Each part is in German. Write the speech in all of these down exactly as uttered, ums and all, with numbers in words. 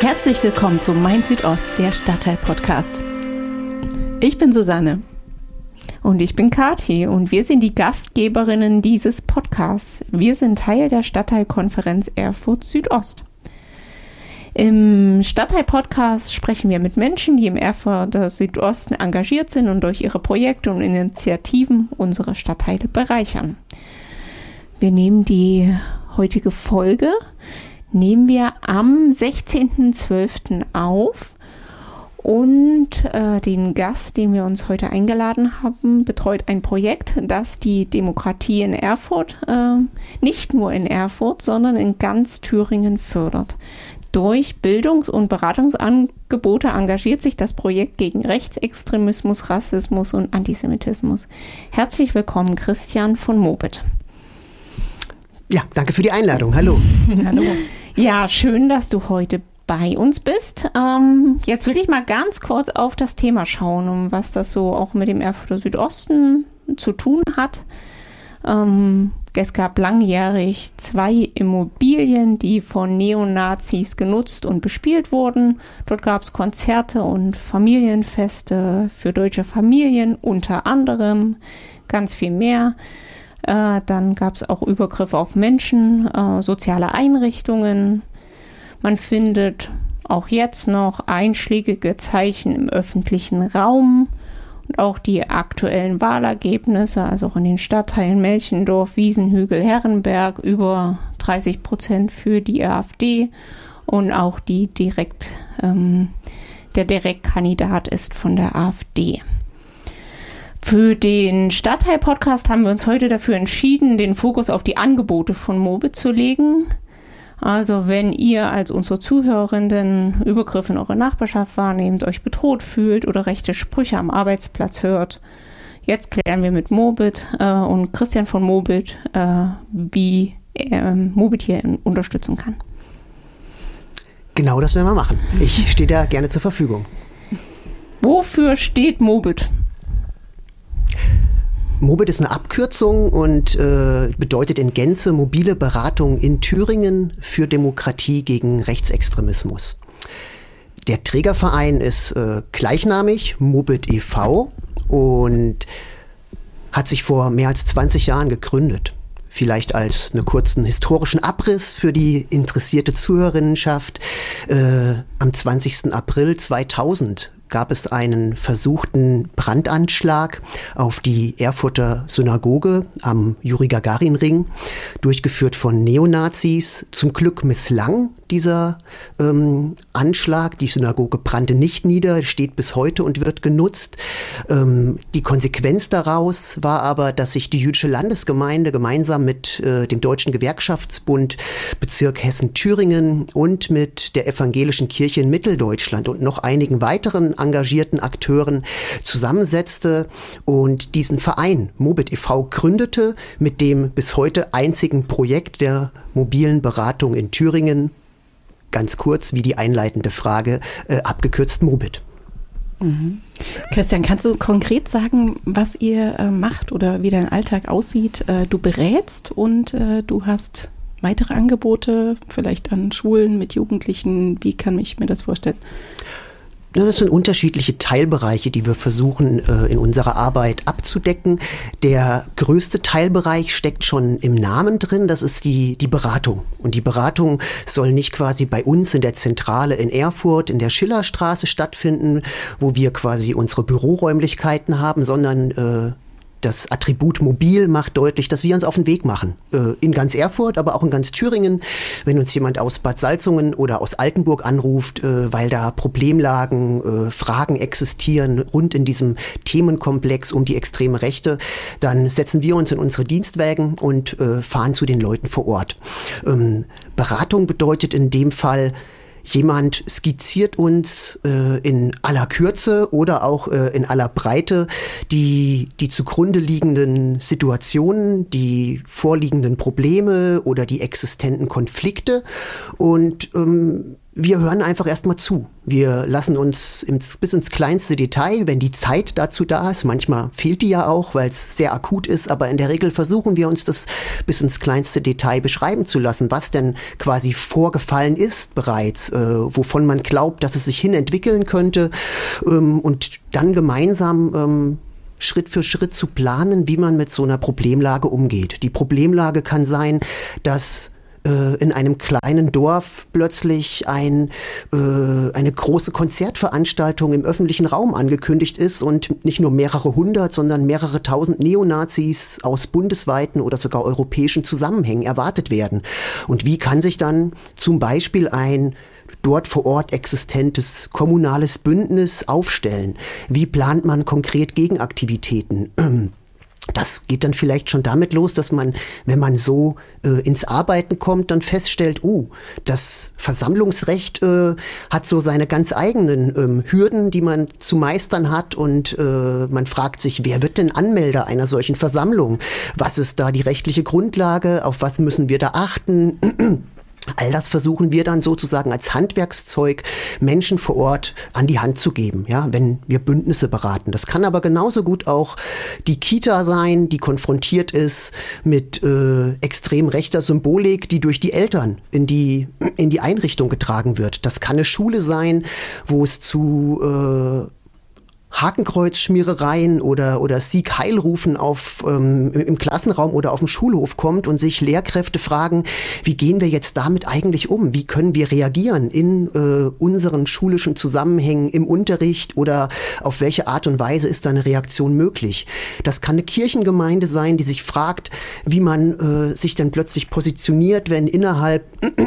Herzlich willkommen zu Mein Südost, der Stadtteil-Podcast. Ich bin Susanne. Und ich bin Kathi und wir sind die Gastgeberinnen dieses Podcasts. Wir sind Teil der Stadtteilkonferenz Erfurt Südost. Im Stadtteil-Podcast sprechen wir mit Menschen, die im Erfurter Südosten engagiert sind und durch ihre Projekte und Initiativen unsere Stadtteile bereichern. Wir nehmen die heutige Folge nehmen wir am sechzehnten zwölften auf und äh, den Gast, den wir uns heute eingeladen haben, betreut ein Projekt, das die Demokratie in Erfurt, äh, nicht nur in Erfurt, sondern in ganz Thüringen fördert. Durch Bildungs- und Beratungsangebote engagiert sich das Projekt gegen Rechtsextremismus, Rassismus und Antisemitismus. Herzlich willkommen, Christian von Mobit. Ja, danke für die Einladung. Hallo. Hallo. Ja, schön, dass du heute bei uns bist. Ähm, jetzt will ich mal ganz kurz auf das Thema schauen, um was das so auch mit dem Erfurter Südosten zu tun hat. Ähm, es gab langjährig zwei Immobilien, die von Neonazis genutzt und bespielt wurden. Dort gab es Konzerte und Familienfeste für deutsche Familien, unter anderem ganz viel mehr. Äh, dann gab es auch Übergriffe auf Menschen, äh, soziale Einrichtungen. Man findet auch jetzt noch einschlägige Zeichen im öffentlichen Raum und auch die aktuellen Wahlergebnisse, also auch in den Stadtteilen Melchendorf, Wiesenhügel, Herrenberg, über dreißig Prozent für die AfD und auch die direkt, ähm, der Direktkandidat ist von der AfD. Für den Stadtteil-Podcast haben wir uns heute dafür entschieden, den Fokus auf die Angebote von Mobit zu legen. Also wenn ihr als unsere Zuhörenden Übergriffe in eurer Nachbarschaft wahrnehmt, euch bedroht fühlt oder rechte Sprüche am Arbeitsplatz hört, jetzt klären wir mit Mobit äh, und Christian von Mobit, äh, wie äh, Mobit hier unterstützen kann. Genau das werden wir machen. Ich stehe da gerne zur Verfügung. Wofür steht Mobit? Mobit ist eine Abkürzung und äh, bedeutet in Gänze mobile Beratung in Thüringen für Demokratie gegen Rechtsextremismus. Der Trägerverein ist äh, gleichnamig, Mobit e V, und hat sich vor mehr als zwanzig Jahren gegründet. Vielleicht als einen kurzen historischen Abriss für die interessierte Zuhörerinnenschaft. Äh, am zwanzigsten April zweitausend gab es einen versuchten Brandanschlag auf die Erfurter Synagoge am Juri-Gagarin-Ring, durchgeführt von Neonazis. Zum Glück misslang dieser ähm, Anschlag. Die Synagoge brannte nicht nieder, steht bis heute und wird genutzt. Ähm, die Konsequenz daraus war aber, dass sich die jüdische Landesgemeinde gemeinsam mit äh, dem Deutschen Gewerkschaftsbund Bezirk Hessen-Thüringen und mit der Evangelischen Kirche in Mitteldeutschland und noch einigen weiteren engagierten Akteuren zusammensetzte und diesen Verein Mobit e V gründete mit dem bis heute einzigen Projekt der mobilen Beratung in Thüringen. Ganz kurz wie die einleitende Frage, äh, abgekürzt Mobit. Mhm. Christian, kannst du konkret sagen, was ihr äh, macht oder wie dein Alltag aussieht? Äh, du berätst und äh, du hast weitere Angebote, vielleicht an Schulen mit Jugendlichen. Wie kann ich mir das vorstellen? Das sind unterschiedliche Teilbereiche, die wir versuchen äh, in unserer Arbeit abzudecken. Der größte Teilbereich steckt schon im Namen drin, das ist die, die Beratung. Und die Beratung soll nicht quasi bei uns in der Zentrale in Erfurt in der Schillerstraße stattfinden, wo wir quasi unsere Büroräumlichkeiten haben, sondern äh, das Attribut mobil macht deutlich, dass wir uns auf den Weg machen. Äh, in ganz Erfurt, aber auch in ganz Thüringen. Wenn uns jemand aus Bad Salzungen oder aus Altenburg anruft, äh, weil da Problemlagen, äh, Fragen existieren rund in diesem Themenkomplex um die extreme Rechte, dann setzen wir uns in unsere Dienstwagen und äh, fahren zu den Leuten vor Ort. Ähm, Beratung bedeutet in dem Fall, jemand skizziert uns äh, in aller Kürze oder auch äh, in aller Breite die, die zugrunde liegenden Situationen, die vorliegenden Probleme oder die existenten Konflikte und ähm, wir hören einfach erstmal zu. Wir lassen uns ins, bis ins kleinste Detail, wenn die Zeit dazu da ist. Manchmal fehlt die ja auch, weil es sehr akut ist. Aber in der Regel versuchen wir uns das bis ins kleinste Detail beschreiben zu lassen, was denn quasi vorgefallen ist bereits, äh, wovon man glaubt, dass es sich hin entwickeln könnte. Ähm, und dann gemeinsam ähm, Schritt für Schritt zu planen, wie man mit so einer Problemlage umgeht. Die Problemlage kann sein, dass in einem kleinen Dorf plötzlich ein, äh, eine große Konzertveranstaltung im öffentlichen Raum angekündigt ist und nicht nur mehrere hundert, sondern mehrere tausend Neonazis aus bundesweiten oder sogar europäischen Zusammenhängen erwartet werden. Und wie kann sich dann zum Beispiel ein dort vor Ort existentes kommunales Bündnis aufstellen? Wie plant man konkret Gegenaktivitäten? Das geht dann vielleicht schon damit los, dass man, wenn man so äh, ins Arbeiten kommt, dann feststellt, oh, das Versammlungsrecht äh, hat so seine ganz eigenen ähm, Hürden, die man zu meistern hat, und äh, man fragt sich, wer wird denn Anmelder einer solchen Versammlung? Was ist da die rechtliche Grundlage? Auf was müssen wir da achten? All das versuchen wir dann sozusagen als Handwerkszeug Menschen vor Ort an die Hand zu geben, ja, wenn wir Bündnisse beraten. Das kann aber genauso gut auch die Kita sein, die konfrontiert ist mit äh, extrem rechter Symbolik, die durch die Eltern in die, in die Einrichtung getragen wird. Das kann eine Schule sein, wo es zu äh, Hakenkreuzschmierereien oder, oder Sieg-Heil-Rufen auf, ähm, im Klassenraum oder auf dem Schulhof kommt und sich Lehrkräfte fragen, wie gehen wir jetzt damit eigentlich um? Wie können wir reagieren in äh, unseren schulischen Zusammenhängen im Unterricht, oder auf welche Art und Weise ist da eine Reaktion möglich? Das kann eine Kirchengemeinde sein, die sich fragt, wie man äh, sich dann plötzlich positioniert, wenn innerhalb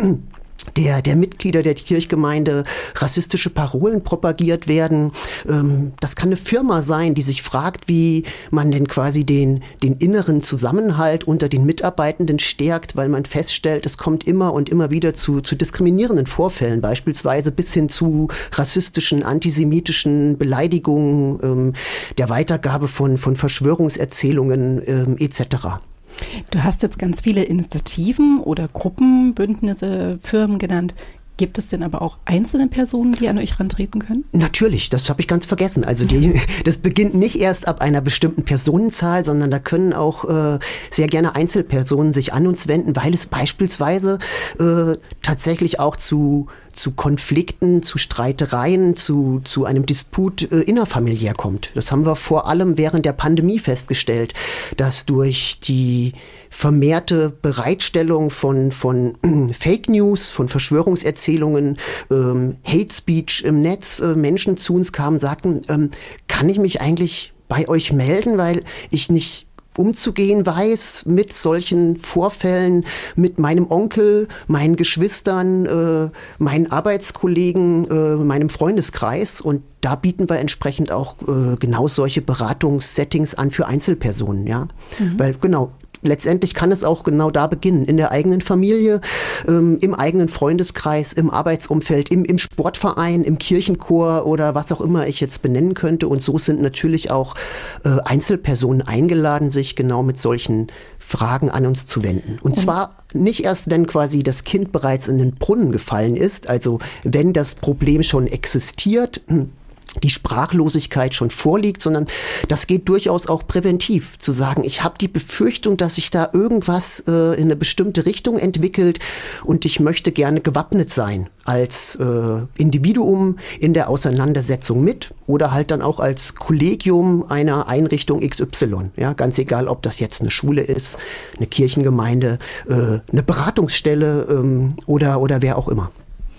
Der, der Mitglieder der Kirchgemeinde rassistische Parolen propagiert werden. Ähm, das kann eine Firma sein, die sich fragt, wie man denn quasi den, den inneren Zusammenhalt unter den Mitarbeitenden stärkt, weil man feststellt, es kommt immer und immer wieder zu, zu diskriminierenden Vorfällen, beispielsweise bis hin zu rassistischen, antisemitischen Beleidigungen, ähm, der Weitergabe von, von Verschwörungserzählungen ähm, et cetera. Du hast jetzt ganz viele Initiativen oder Gruppen, Bündnisse, Firmen genannt. Gibt es denn aber auch einzelne Personen, die an euch rantreten können? Natürlich, das habe ich ganz vergessen. Also die, das beginnt nicht erst ab einer bestimmten Personenzahl, sondern da können auch äh, sehr gerne Einzelpersonen sich an uns wenden, weil es beispielsweise äh, tatsächlich auch zu zu Konflikten, zu Streitereien, zu, zu einem Disput äh, innerfamiliär kommt. Das haben wir vor allem während der Pandemie festgestellt, dass durch die vermehrte Bereitstellung von, von äh, Fake News, von Verschwörungserzählungen, ähm, Hate Speech im Netz, äh, Menschen zu uns kamen, sagten, ähm, kann ich mich eigentlich bei euch melden, weil ich nicht umzugehen weiß mit solchen Vorfällen, mit meinem Onkel, meinen Geschwistern, äh, meinen Arbeitskollegen, äh, meinem Freundeskreis. Und da bieten wir entsprechend auch äh, genau solche Beratungssettings an für Einzelpersonen, ja. Mhm. Weil genau, letztendlich kann es auch genau da beginnen, in der eigenen Familie, ähm, im eigenen Freundeskreis, im Arbeitsumfeld, im, im Sportverein, im Kirchenchor oder was auch immer ich jetzt benennen könnte. Und so sind natürlich auch äh, Einzelpersonen eingeladen, sich genau mit solchen Fragen an uns zu wenden. Und mhm. zwar nicht erst, wenn quasi das Kind bereits in den Brunnen gefallen ist, also wenn das Problem schon existiert, die Sprachlosigkeit schon vorliegt, sondern das geht durchaus auch präventiv, zu sagen, ich habe die Befürchtung, dass sich da irgendwas äh, in eine bestimmte Richtung entwickelt und ich möchte gerne gewappnet sein als äh, Individuum in der Auseinandersetzung mit oder halt dann auch als Kollegium einer Einrichtung X Y. Ja, ganz egal, ob das jetzt eine Schule ist, eine Kirchengemeinde, äh, eine Beratungsstelle ähm, oder, oder wer auch immer.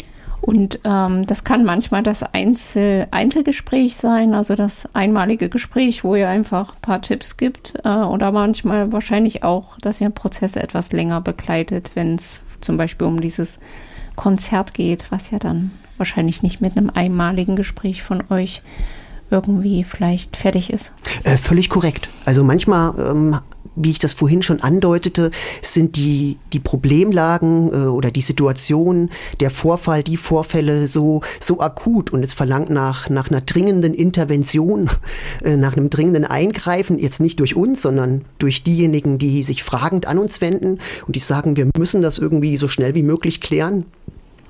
Und ähm, das kann manchmal das Einzel- Einzelgespräch sein, also das einmalige Gespräch, wo ihr einfach ein paar Tipps gibt. Äh, oder manchmal wahrscheinlich auch, dass ihr Prozesse etwas länger begleitet, wenn es zum Beispiel um dieses Konzert geht, was ja dann wahrscheinlich nicht mit einem einmaligen Gespräch von euch irgendwie vielleicht fertig ist. Äh, völlig korrekt. Also manchmal ähm, wie ich das vorhin schon andeutete, sind die, die Problemlagen äh, oder die Situation, der Vorfall, die Vorfälle so, so akut und es verlangt nach, nach einer dringenden Intervention, äh, nach einem dringenden Eingreifen, jetzt nicht durch uns, sondern durch diejenigen, die sich fragend an uns wenden und die sagen, wir müssen das irgendwie so schnell wie möglich klären.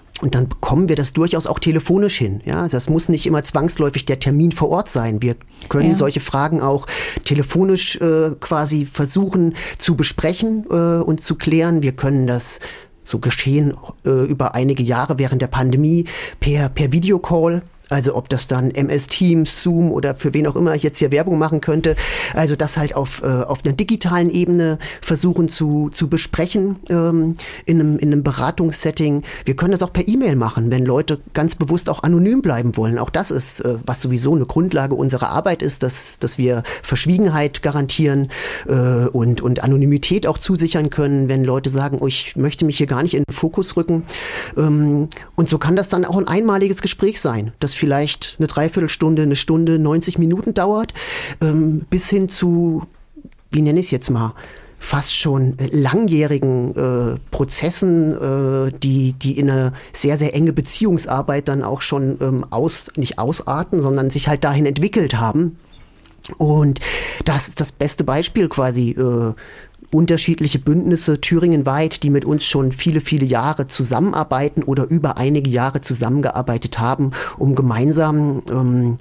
Und dann bekommen wir das durchaus auch telefonisch hin. Ja, das muss nicht immer zwangsläufig der Termin vor Ort sein. Wir können ja. solche Fragen auch telefonisch äh, quasi versuchen zu besprechen äh, und zu klären. Wir können das so geschehen äh, über einige Jahre während der Pandemie per, per Videocall. Also ob das dann M S Teams, Zoom oder für wen auch immer ich jetzt hier Werbung machen könnte. Also das halt auf, äh, auf einer digitalen Ebene versuchen zu, zu besprechen ähm, in einem, in einem Beratungssetting. Wir können das auch per E-Mail machen, wenn Leute ganz bewusst auch anonym bleiben wollen. Auch das ist, äh, was sowieso eine Grundlage unserer Arbeit ist, dass, dass wir Verschwiegenheit garantieren äh, und, und Anonymität auch zusichern können, wenn Leute sagen, oh, ich möchte mich hier gar nicht in den Fokus rücken. Ähm, und so kann das dann auch ein einmaliges Gespräch sein, das vielleicht eine Dreiviertelstunde, eine Stunde, neunzig Minuten dauert, ähm, bis hin zu, wie nenne ich es jetzt mal, fast schon langjährigen äh, Prozessen, äh, die, die in eine sehr, sehr enge Beziehungsarbeit dann auch schon ähm, aus, nicht ausarten, sondern sich halt dahin entwickelt haben. Und das ist das beste Beispiel quasi, äh, unterschiedliche Bündnisse thüringenweit, die mit uns schon viele, viele Jahre zusammenarbeiten oder über einige Jahre zusammengearbeitet haben, um gemeinsam ähm,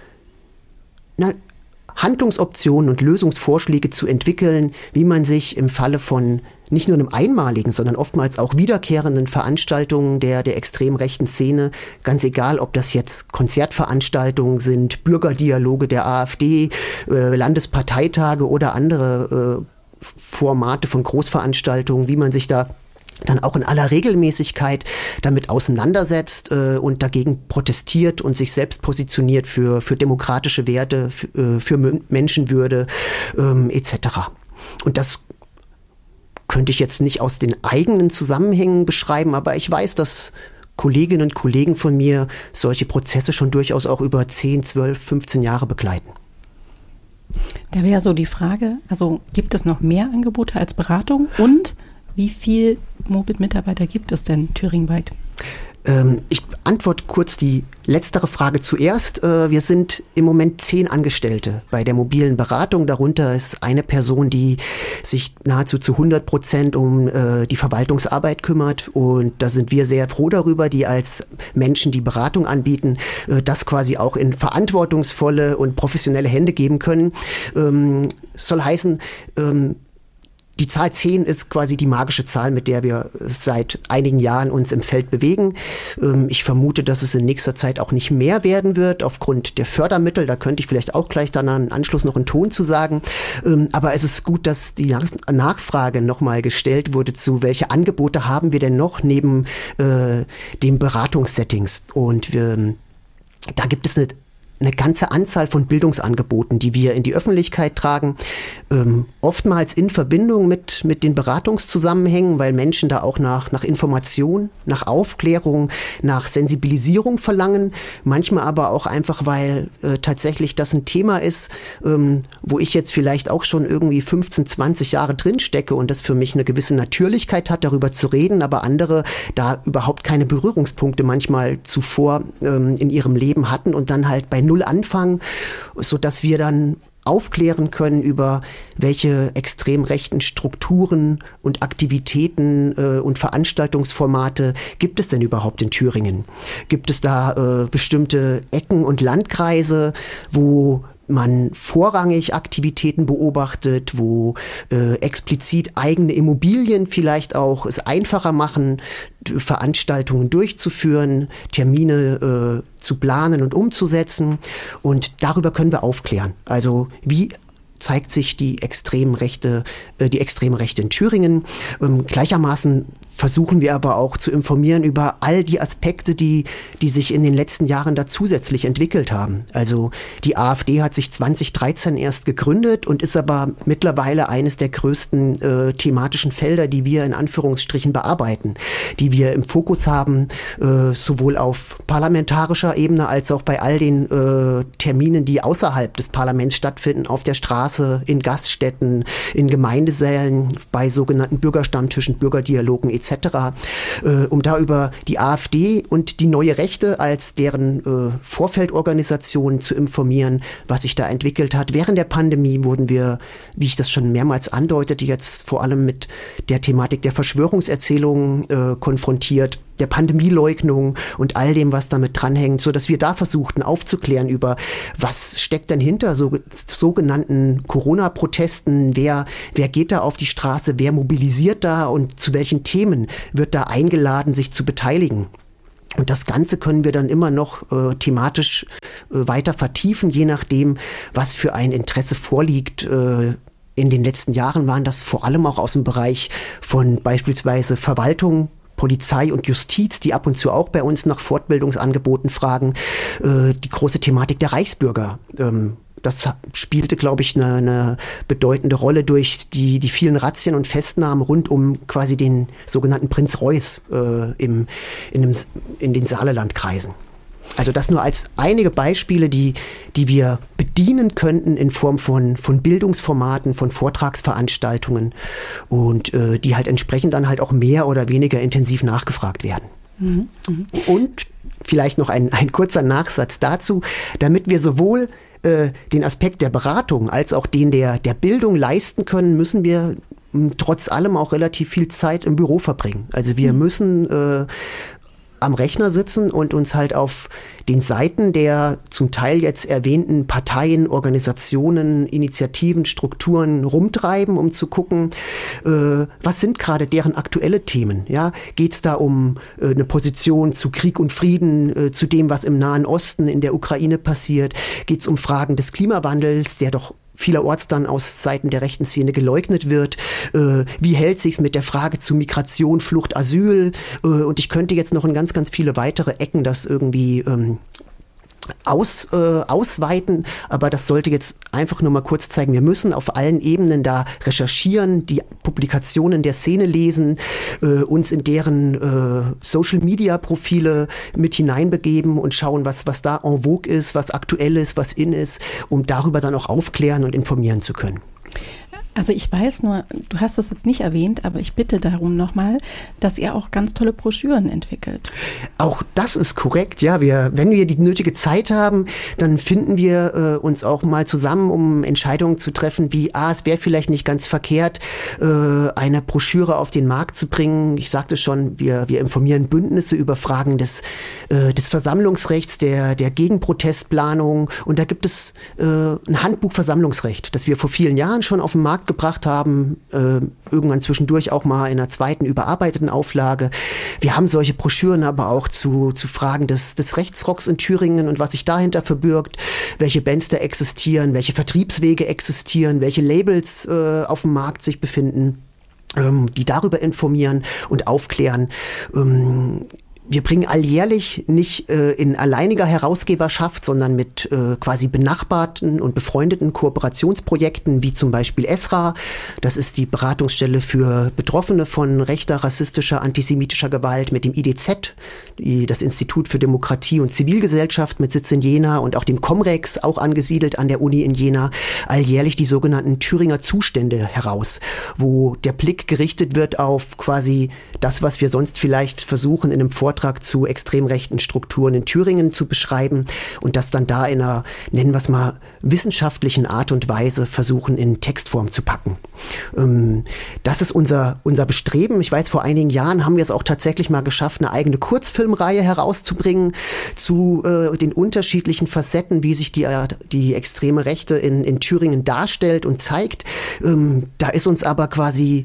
na, Handlungsoptionen und Lösungsvorschläge zu entwickeln, wie man sich im Falle von nicht nur einem einmaligen, sondern oftmals auch wiederkehrenden Veranstaltungen der, der extrem rechten Szene, ganz egal, ob das jetzt Konzertveranstaltungen sind, Bürgerdialoge der AfD, äh, Landesparteitage oder andere äh, Formate von Großveranstaltungen, wie man sich da dann auch in aller Regelmäßigkeit damit auseinandersetzt äh, und dagegen protestiert und sich selbst positioniert für, für demokratische Werte, für, äh, für Menschenwürde ähm, et cetera. Und das könnte ich jetzt nicht aus den eigenen Zusammenhängen beschreiben, aber ich weiß, dass Kolleginnen und Kollegen von mir solche Prozesse schon durchaus auch über zehn, zwölf, fünfzehn Jahre begleiten. Da wäre so die Frage, also gibt es noch mehr Angebote als Beratung und wie viel Mobit-Mitarbeiter gibt es denn thüringenweit? Ähm, ich beantworte kurz die letztere Frage zuerst. Äh, wir sind im Moment zehn Angestellte bei der mobilen Beratung. Darunter ist eine Person, die sich nahezu zu hundert Prozent um äh, die Verwaltungsarbeit kümmert. Und da sind wir sehr froh darüber, die als Menschen, die Beratung anbieten, äh, das quasi auch in verantwortungsvolle und professionelle Hände geben können. Ähm, soll heißen, ähm, die Zahl zehn ist quasi die magische Zahl, mit der wir seit einigen Jahren uns im Feld bewegen. Ich vermute, dass es in nächster Zeit auch nicht mehr werden wird, aufgrund der Fördermittel. Da könnte ich vielleicht auch gleich dann einen Anschluss noch einen Ton zu sagen. Aber es ist gut, dass die Nachfrage nochmal gestellt wurde zu, welche Angebote haben wir denn noch neben äh, den Beratungssettings. Und wir, da gibt es eine eine ganze Anzahl von Bildungsangeboten, die wir in die Öffentlichkeit tragen, ähm, oftmals in Verbindung mit, mit den Beratungszusammenhängen, weil Menschen da auch nach, nach Information, nach Aufklärung, nach Sensibilisierung verlangen, manchmal aber auch einfach, weil äh, tatsächlich das ein Thema ist, ähm, wo ich jetzt vielleicht auch schon irgendwie fünfzehn, zwanzig Jahre drinstecke und das für mich eine gewisse Natürlichkeit hat, darüber zu reden, aber andere da überhaupt keine Berührungspunkte manchmal zuvor ähm, in ihrem Leben hatten und dann halt bei Null anfangen, sodass wir dann aufklären können über welche extrem rechten Strukturen und Aktivitäten äh, und Veranstaltungsformate gibt es denn überhaupt in Thüringen? Gibt es da äh, bestimmte Ecken und Landkreise, wo man vorrangig Aktivitäten beobachtet, wo äh, explizit eigene Immobilien vielleicht auch es einfacher machen, Veranstaltungen durchzuführen, Termine äh, zu planen und umzusetzen. Und darüber können wir aufklären. Also wie zeigt sich die extreme Rechte, äh, die extreme Rechte in Thüringen. Ähm, gleichermaßen versuchen wir aber auch zu informieren über all die Aspekte, die, die sich in den letzten Jahren da zusätzlich entwickelt haben. Also die AfD hat sich zwanzig dreizehn erst gegründet und ist aber mittlerweile eines der größten äh, thematischen Felder, die wir in Anführungsstrichen bearbeiten, die wir im Fokus haben, äh, sowohl auf parlamentarischer Ebene als auch bei all den äh, Terminen, die außerhalb des Parlaments stattfinden, auf der Straße, in Gaststätten, in Gemeindesälen, bei sogenannten Bürgerstammtischen, Bürgerdialogen et cetera. cetera, äh, um da über die AfD und die Neue Rechte als deren äh, Vorfeldorganisation zu informieren, was sich da entwickelt hat. Während der Pandemie wurden wir, wie ich das schon mehrmals andeutete, jetzt vor allem mit der Thematik der Verschwörungserzählungen äh, konfrontiert, der Pandemieleugnung und all dem, was damit dranhängt, so dass wir da versuchten aufzuklären über, was steckt denn hinter so, sogenannten Corona-Protesten, wer, wer geht da auf die Straße, wer mobilisiert da und zu welchen Themen wird da eingeladen, sich zu beteiligen. Und das Ganze können wir dann immer noch äh, thematisch äh, weiter vertiefen, je nachdem, was für ein Interesse vorliegt. Äh, in den letzten Jahren waren das vor allem auch aus dem Bereich von beispielsweise Verwaltung, Polizei und Justiz, die ab und zu auch bei uns nach Fortbildungsangeboten fragen, äh, die große Thematik der Reichsbürger. Ähm, das spielte, glaube ich, eine, eine bedeutende Rolle durch die, die vielen Razzien und Festnahmen rund um quasi den sogenannten Prinz Reuß äh, im, in, dem, in den Saarlandkreisen. Also das nur als einige Beispiele, die, die wir bedienen könnten in Form von, von Bildungsformaten, von Vortragsveranstaltungen und äh, die halt entsprechend dann halt auch mehr oder weniger intensiv nachgefragt werden. Mhm. Mhm. Und vielleicht noch ein, ein kurzer Nachsatz dazu, damit wir sowohl äh, den Aspekt der Beratung als auch den der, der Bildung leisten können, müssen wir m, trotz allem auch relativ viel Zeit im Büro verbringen. Also wir mhm. müssen äh, am Rechner sitzen und uns halt auf den Seiten der zum Teil jetzt erwähnten Parteien, Organisationen, Initiativen, Strukturen rumtreiben, um zu gucken, äh, was sind gerade deren aktuelle Themen. Ja? Geht es da um äh, eine Position zu Krieg und Frieden, äh, zu dem, was im Nahen Osten, in der Ukraine passiert? Geht es um Fragen des Klimawandels, der doch vielerorts dann aus Seiten der rechten Szene geleugnet wird. Äh, wie hält sich's mit der Frage zu Migration, Flucht, Asyl? Äh, und ich könnte jetzt noch in ganz, ganz viele weitere Ecken das irgendwie ähm, aus, äh, ausweiten, aber das sollte jetzt einfach nur mal kurz zeigen, wir müssen auf allen Ebenen da recherchieren, die Publikationen der Szene lesen, äh, uns in deren äh, Social-Media-Profile mit hineinbegeben und schauen, was, was da en vogue ist, was aktuell ist, was in ist, um darüber dann auch aufklären und informieren zu können. Also ich weiß nur, du hast das jetzt nicht erwähnt, aber ich bitte darum nochmal, dass ihr auch ganz tolle Broschüren entwickelt. Auch das ist korrekt, ja. Wir, wenn wir die nötige Zeit haben, dann finden wir äh, uns auch mal zusammen, um Entscheidungen zu treffen, wie, ah, es wäre vielleicht nicht ganz verkehrt, äh, eine Broschüre auf den Markt zu bringen. Ich sagte schon, wir, wir informieren Bündnisse über Fragen des, äh, des Versammlungsrechts, der, der Gegenprotestplanung. Und da gibt es äh, ein Handbuch Versammlungsrecht, das wir vor vielen Jahren schon auf den Markt gebracht haben, äh, irgendwann zwischendurch auch mal in einer zweiten überarbeiteten Auflage. Wir haben solche Broschüren aber auch zu, zu Fragen des, des Rechtsrocks in Thüringen und was sich dahinter verbirgt, welche Bands da existieren, welche Vertriebswege existieren, welche Labels äh, auf dem Markt sich befinden, ähm, die darüber informieren und aufklären. Ähm, Wir bringen alljährlich nicht äh, in alleiniger Herausgeberschaft, sondern mit äh, quasi benachbarten und befreundeten Kooperationsprojekten, wie zum Beispiel ESRA. Das ist die Beratungsstelle für Betroffene von rechter, rassistischer, antisemitischer Gewalt, mit dem I D Z, die, das Institut für Demokratie und Zivilgesellschaft mit Sitz in Jena, und auch dem Comrex, auch angesiedelt an der Uni in Jena, alljährlich die sogenannten Thüringer Zustände heraus, wo der Blick gerichtet wird auf quasi das, was wir sonst vielleicht versuchen, in einem Vortrag zu extrem rechten Strukturen in Thüringen zu beschreiben und das dann da in einer, nennen wir es mal, wissenschaftlichen Art und Weise versuchen, in Textform zu packen. Ähm, das ist unser, unser Bestreben. Ich weiß, vor einigen Jahren haben wir es auch tatsächlich mal geschafft, eine eigene Kurzfilmreihe herauszubringen zu äh, den unterschiedlichen Facetten, wie sich die, äh, die extreme Rechte in, in Thüringen darstellt und zeigt. Ähm, da ist uns aber quasi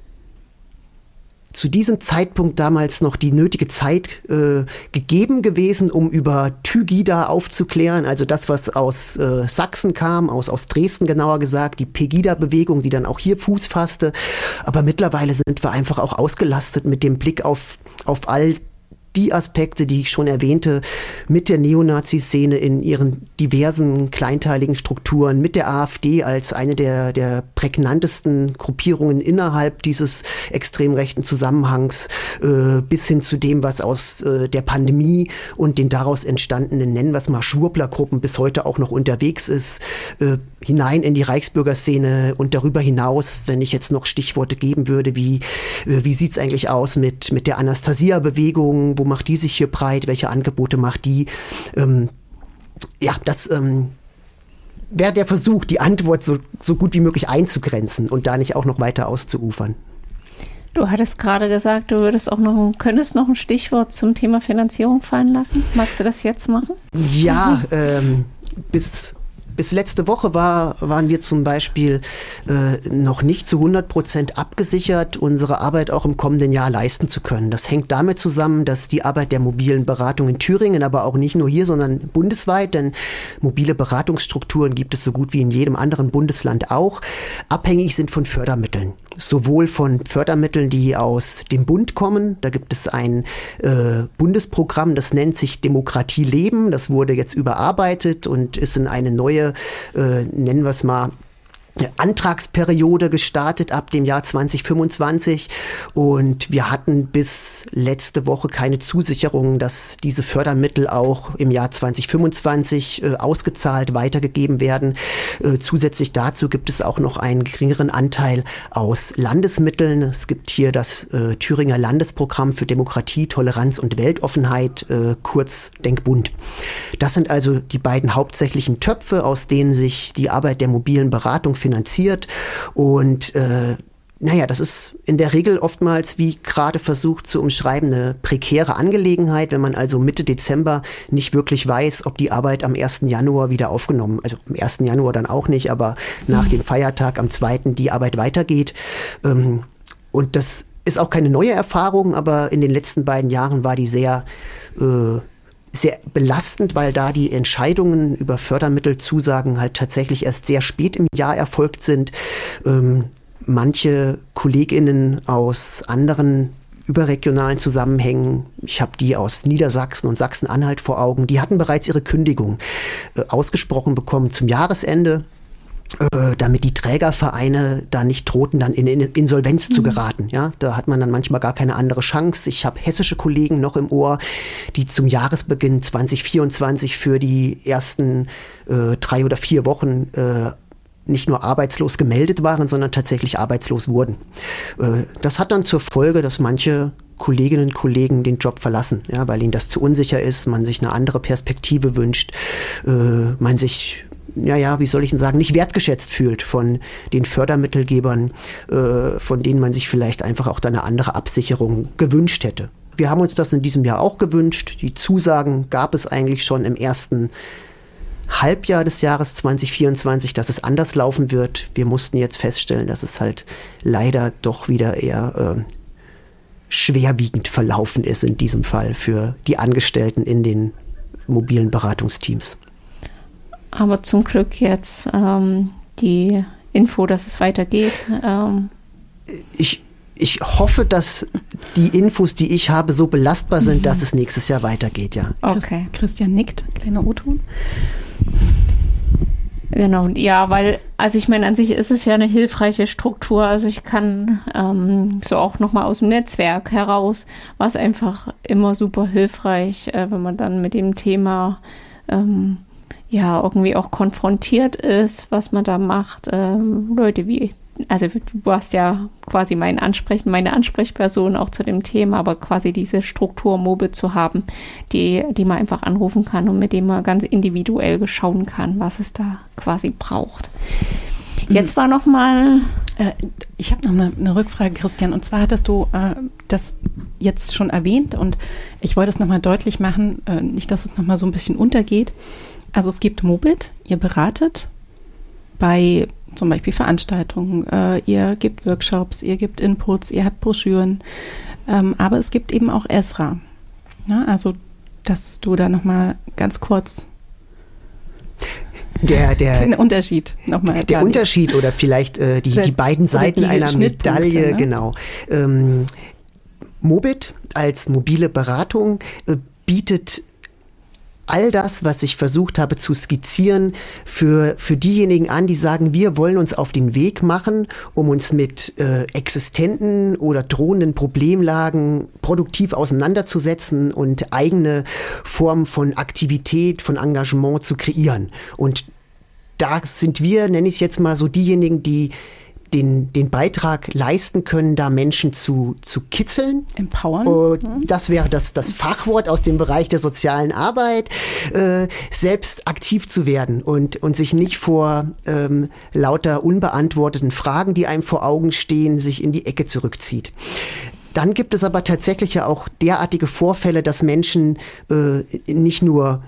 zu diesem Zeitpunkt damals noch die nötige Zeit äh, gegeben gewesen, um über Thygida aufzuklären, also das, was aus äh, Sachsen kam, aus, aus Dresden genauer gesagt, die Pegida-Bewegung, die dann auch hier Fuß fasste. Aber mittlerweile sind wir einfach auch ausgelastet mit dem Blick auf, auf all die Aspekte, die ich schon erwähnte, mit der Neonazi-Szene in ihren diversen kleinteiligen Strukturen, mit der AfD als eine der, der prägnantesten Gruppierungen innerhalb dieses extrem rechten Zusammenhangs, äh, bis hin zu dem, was aus äh, der Pandemie und den daraus entstandenen, nennen wir es mal, Schwurbler-Gruppen bis heute auch noch unterwegs ist, äh, hinein in die Reichsbürgerszene und darüber hinaus, wenn ich jetzt noch Stichworte geben würde, wie, äh, wie sieht's eigentlich aus mit, mit der Anastasia-Bewegung, wo macht die sich hier breit, welche Angebote macht die? Ähm, ja, das ähm, wäre der Versuch, die Antwort so, so gut wie möglich einzugrenzen und da nicht auch noch weiter auszuufern. Du hattest gerade gesagt, du würdest auch noch, könntest noch ein Stichwort zum Thema Finanzierung fallen lassen. Magst du das jetzt machen? Ja, ähm, bis... Bis letzte Woche war, waren wir zum Beispiel äh, noch nicht zu hundert Prozent abgesichert, unsere Arbeit auch im kommenden Jahr leisten zu können. Das hängt damit zusammen, dass die Arbeit der mobilen Beratung in Thüringen, aber auch nicht nur hier, sondern bundesweit, denn mobile Beratungsstrukturen gibt es so gut wie in jedem anderen Bundesland auch, abhängig sind von Fördermitteln. Sowohl von Fördermitteln, die aus dem Bund kommen. Da gibt es ein äh, Bundesprogramm, das nennt sich Demokratie leben. Das wurde jetzt überarbeitet und ist in eine neue, äh, nennen wir es mal, Antragsperiode gestartet ab dem Jahr zwanzig fünfundzwanzig und wir hatten bis letzte Woche keine Zusicherung, dass diese Fördermittel auch im Jahr zwanzig fünfundzwanzig äh, ausgezahlt weitergegeben werden. Äh, zusätzlich dazu gibt es auch noch einen geringeren Anteil aus Landesmitteln. Es gibt hier das äh, Thüringer Landesprogramm für Demokratie, Toleranz und Weltoffenheit, äh, kurz Denkbund. Das sind also die beiden hauptsächlichen Töpfe, aus denen sich die Arbeit der mobilen Beratung finanziert und äh, naja, das ist in der Regel oftmals, wie gerade versucht zu umschreiben, eine prekäre Angelegenheit, wenn man also Mitte Dezember nicht wirklich weiß, ob die Arbeit am ersten Januar wieder aufgenommen, also am ersten Januar dann auch nicht, aber nach dem Feiertag am zweiten die Arbeit weitergeht. Ähm, und das ist auch keine neue Erfahrung, aber in den letzten beiden Jahren war die sehr äh, sehr belastend, weil da die Entscheidungen über Fördermittelzusagen halt tatsächlich erst sehr spät im Jahr erfolgt sind. Ähm, manche KollegInnen aus anderen überregionalen Zusammenhängen, ich habe die aus Niedersachsen und Sachsen-Anhalt vor Augen, die hatten bereits ihre Kündigung äh, ausgesprochen bekommen zum Jahresende, äh, damit die Trägervereine da nicht drohten, dann in, in Insolvenz mhm. zu geraten. Ja, da hat man dann manchmal gar keine andere Chance. Ich habe hessische Kollegen noch im Ohr, die zum Jahresbeginn zwanzig vierundzwanzig für die ersten äh, drei oder vier Wochen äh, nicht nur arbeitslos gemeldet waren, sondern tatsächlich arbeitslos wurden. Äh, das hat dann zur Folge, dass manche Kolleginnen und Kollegen den Job verlassen, ja, weil ihnen das zu unsicher ist, man sich eine andere Perspektive wünscht, äh, man sich, ja, ja, wie soll ich denn sagen, nicht wertgeschätzt fühlt von den Fördermittelgebern, äh, von denen man sich vielleicht einfach auch da eine andere Absicherung gewünscht hätte. Wir haben uns das in diesem Jahr auch gewünscht. Die Zusagen gab es eigentlich schon im ersten Halbjahr des Jahres zwanzig vierundzwanzig, dass es anders laufen wird. Wir mussten jetzt feststellen, dass es halt leider doch wieder eher äh, schwerwiegend verlaufen ist in diesem Fall für die Angestellten in den mobilen Beratungsteams. Aber zum Glück jetzt ähm, die Info, dass es weitergeht. Ähm ich, ich hoffe, dass die Infos, die ich habe, so belastbar sind, mhm. dass es nächstes Jahr weitergeht, ja. Okay. Christian nickt, kleiner O-Ton. Genau, ja, weil, also ich meine, an sich ist es ja eine hilfreiche Struktur. Also ich kann ähm, so auch nochmal aus dem Netzwerk heraus, war es einfach immer super hilfreich, äh, wenn man dann mit dem Thema ähm, ja irgendwie auch konfrontiert ist, was man da macht. Ähm, Leute wie, also du warst ja quasi mein Ansprech, meine Ansprechperson auch zu dem Thema, aber quasi diese Struktur Mobil zu haben, die, die man einfach anrufen kann und mit dem man ganz individuell schauen kann, was es da quasi braucht. Jetzt war noch mal... Äh, ich habe noch eine, eine Rückfrage, Christian, und zwar hattest du äh, das jetzt schon erwähnt und ich wollte es nochmal deutlich machen, äh, nicht, dass es nochmal so ein bisschen untergeht. Also es gibt Mobit, ihr beratet bei zum Beispiel Veranstaltungen, äh, ihr gebt Workshops, ihr gebt Inputs, ihr habt Broschüren, ähm, aber es gibt eben auch Esra. Ja, also, dass du da nochmal ganz kurz der, der, den Unterschied nochmal. Der Unterschied oder vielleicht äh, die, die beiden Seiten die einer Medaille, ne? Genau. Ähm, Mobit als mobile Beratung äh, bietet all das, was ich versucht habe zu skizzieren, für, für diejenigen an, die sagen, wir wollen uns auf den Weg machen, um uns mit äh, existenten oder drohenden Problemlagen produktiv auseinanderzusetzen und eigene Formen von Aktivität, von Engagement zu kreieren. Und da sind wir, nenne ich es jetzt mal so, diejenigen, die Den, den Beitrag leisten können, da Menschen zu, zu kitzeln. Empowern. Und das wäre das, das Fachwort aus dem Bereich der sozialen Arbeit, äh, selbst aktiv zu werden und, und sich nicht vor ähm, lauter unbeantworteten Fragen, die einem vor Augen stehen, sich in die Ecke zurückzieht. Dann gibt es aber tatsächlich ja auch derartige Vorfälle, dass Menschen äh, nicht nur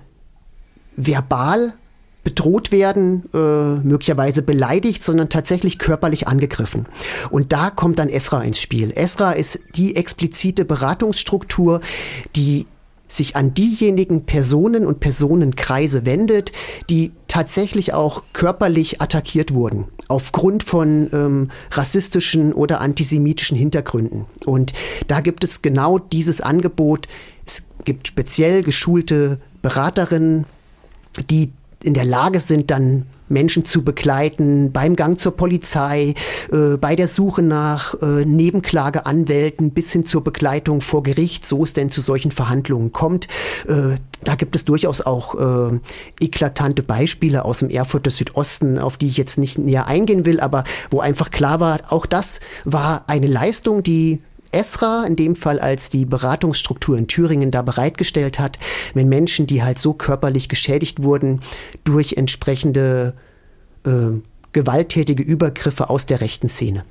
verbal bedroht werden, äh, möglicherweise beleidigt, sondern tatsächlich körperlich angegriffen. Und da kommt dann Esra ins Spiel. Esra ist die explizite Beratungsstruktur, die sich an diejenigen Personen und Personenkreise wendet, die tatsächlich auch körperlich attackiert wurden, aufgrund von ähm, rassistischen oder antisemitischen Hintergründen. Und da gibt es genau dieses Angebot. Es gibt speziell geschulte Beraterinnen, die in der Lage sind, dann Menschen zu begleiten beim Gang zur Polizei, äh, bei der Suche nach äh, Nebenklageanwälten bis hin zur Begleitung vor Gericht, so es denn zu solchen Verhandlungen kommt. Äh, da gibt es durchaus auch äh, eklatante Beispiele aus dem Erfurter Südosten, auf die ich jetzt nicht näher eingehen will, aber wo einfach klar war, auch das war eine Leistung, die Esra in dem Fall als die Beratungsstruktur in Thüringen da bereitgestellt hat, wenn Menschen, die halt so körperlich geschädigt wurden durch entsprechende äh, gewalttätige Übergriffe aus der rechten Szene.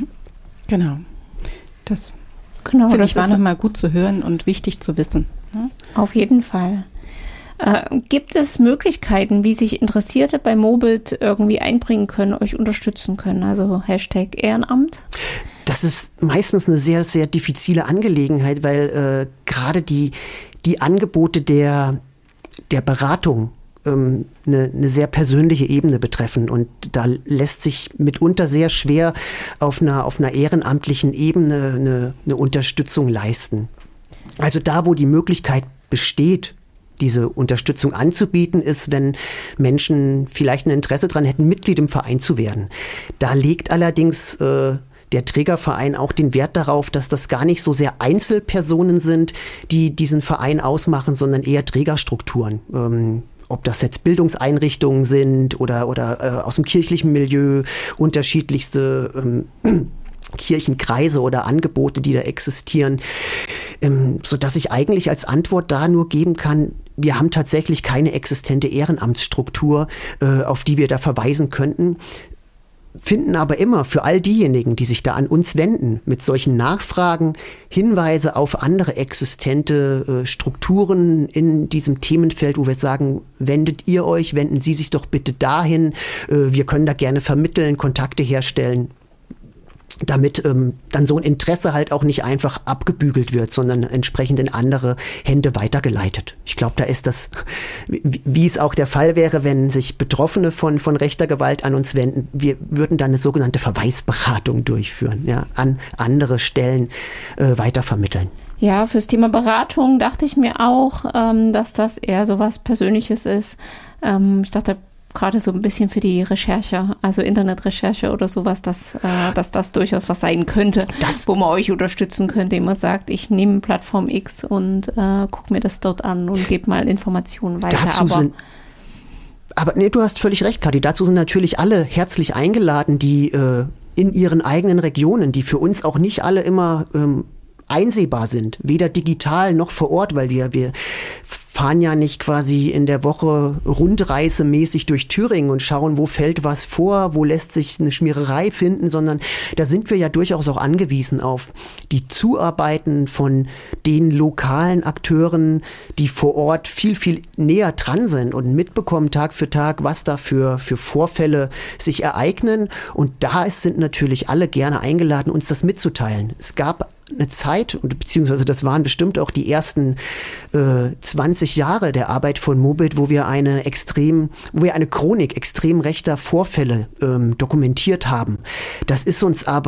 Genau. Das, genau, finde das ich war ist nochmal gut zu hören und wichtig zu wissen. Ja? Auf jeden Fall. Äh, gibt es Möglichkeiten, wie sich Interessierte bei Mobit irgendwie einbringen können, euch unterstützen können? Also Hashtag Ehrenamt? Das ist meistens eine sehr, sehr diffizile Angelegenheit, weil äh, gerade die, die Angebote der, der Beratung ähm, eine, eine sehr persönliche Ebene betreffen. Und da lässt sich mitunter sehr schwer auf einer, auf einer ehrenamtlichen Ebene eine, eine Unterstützung leisten. Also da, wo die Möglichkeit besteht, diese Unterstützung anzubieten, ist, wenn Menschen vielleicht ein Interesse daran hätten, Mitglied im Verein zu werden. Da legt allerdings äh, der Trägerverein auch den Wert darauf, dass das gar nicht so sehr Einzelpersonen sind, die diesen Verein ausmachen, sondern eher Trägerstrukturen. Ähm, ob das jetzt Bildungseinrichtungen sind oder, oder äh, aus dem kirchlichen Milieu, unterschiedlichste ähm, Kirchenkreise oder Angebote, die da existieren, ähm, sodass ich eigentlich als Antwort da nur geben kann, wir haben tatsächlich keine existente Ehrenamtsstruktur, äh, auf die wir da verweisen könnten, finden aber immer für all diejenigen, die sich da an uns wenden, mit solchen Nachfragen Hinweise auf andere existente äh, Strukturen in diesem Themenfeld, wo wir sagen, wendet ihr euch, wenden Sie sich doch bitte dahin, äh, wir können da gerne vermitteln, Kontakte herstellen, damit ähm, dann so ein Interesse halt auch nicht einfach abgebügelt wird, sondern entsprechend in andere Hände weitergeleitet. Ich glaube, da ist das, wie, wie es auch der Fall wäre, wenn sich Betroffene von, von rechter Gewalt an uns wenden, wir würden dann eine sogenannte Verweisberatung durchführen, ja, an andere Stellen äh, weitervermitteln. Ja, fürs Thema Beratung dachte ich mir auch, ähm, dass das eher so was Persönliches ist. Ähm, ich dachte, gerade so ein bisschen für die Recherche, also Internetrecherche oder sowas, dass, äh, dass das durchaus was sein könnte, das, wo man euch unterstützen könnte, indem man sagt, ich nehme Plattform X und äh, gucke mir das dort an und gebe mal Informationen weiter. Dazu aber sind, aber nee, du hast völlig recht, Kathi. Dazu sind natürlich alle herzlich eingeladen, die äh, in ihren eigenen Regionen, die für uns auch nicht alle immer ähm, einsehbar sind, weder digital noch vor Ort, weil wir, wir fahren ja nicht quasi in der Woche rundreisemäßig durch Thüringen und schauen, wo fällt was vor, wo lässt sich eine Schmiererei finden, sondern da sind wir ja durchaus auch angewiesen auf die Zuarbeiten von den lokalen Akteuren, die vor Ort viel, viel näher dran sind und mitbekommen Tag für Tag, was da für, für Vorfälle sich ereignen. Und da sind natürlich alle gerne eingeladen, uns das mitzuteilen. Es gab eine Zeit, beziehungsweise das waren bestimmt auch die ersten äh, zwanzig Jahre der Arbeit von Mobit, wo wir eine extrem, wo wir eine Chronik extrem rechter Vorfälle ähm, dokumentiert haben. Das ist uns aber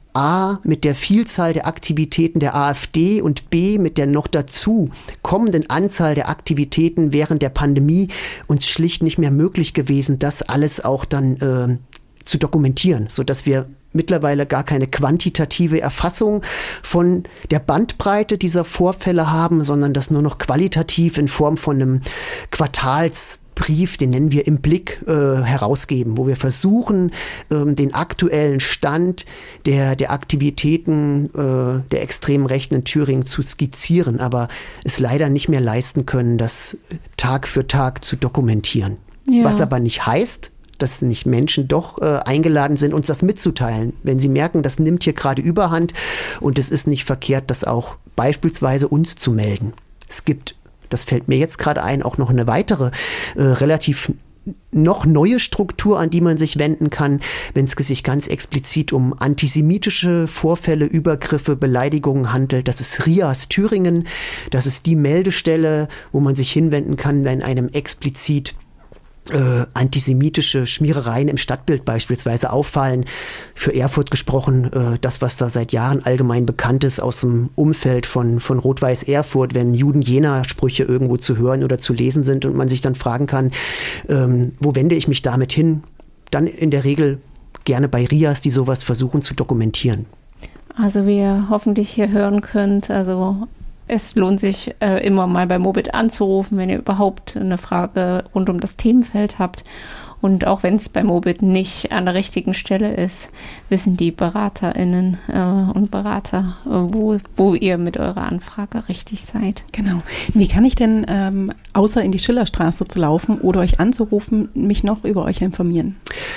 A, mit der Vielzahl der Aktivitäten der AfD und B, mit der noch dazu kommenden Anzahl der Aktivitäten während der Pandemie uns schlicht nicht mehr möglich gewesen, das alles auch dann äh, zu dokumentieren, sodass wir mittlerweile gar keine quantitative Erfassung von der Bandbreite dieser Vorfälle haben, sondern das nur noch qualitativ in Form von einem Quartalsbrief, den nennen wir im Blick, äh, herausgeben, wo wir versuchen, ähm, den aktuellen Stand der, der Aktivitäten äh, der extremen Rechten in Thüringen zu skizzieren, aber es leider nicht mehr leisten können, das Tag für Tag zu dokumentieren. Ja. Was aber nicht heißt, dass nicht Menschen doch äh, eingeladen sind, uns das mitzuteilen. Wenn sie merken, das nimmt hier gerade Überhand und es ist nicht verkehrt, das auch beispielsweise uns zu melden. Es gibt, das fällt mir jetzt gerade ein, auch noch eine weitere, äh, relativ noch neue Struktur, an die man sich wenden kann, wenn es sich ganz explizit um antisemitische Vorfälle, Übergriffe, Beleidigungen handelt. Das ist R I A S Thüringen. Das ist die Meldestelle, wo man sich hinwenden kann, wenn einem explizit Äh, antisemitische Schmierereien im Stadtbild beispielsweise auffallen. Für Erfurt gesprochen, äh, das, was da seit Jahren allgemein bekannt ist aus dem Umfeld von, von Rot-Weiß Erfurt, wenn Juden-Jena-Sprüche irgendwo zu hören oder zu lesen sind und man sich dann fragen kann, ähm, wo wende ich mich damit hin? Dann in der Regel gerne bei R I A S, die sowas versuchen zu dokumentieren. Also wie ihr hoffentlich hier hören könnt, also es lohnt sich äh, immer mal bei Mobit anzurufen, wenn ihr überhaupt eine Frage rund um das Themenfeld habt. Und auch wenn es bei Mobit nicht an der richtigen Stelle ist, wissen die BeraterInnen äh, und Berater, äh, wo, wo ihr mit eurer Anfrage richtig seid. Genau. Wie kann ich denn, ähm, außer in die Schillerstraße zu laufen oder euch anzurufen, mich noch über euch informieren?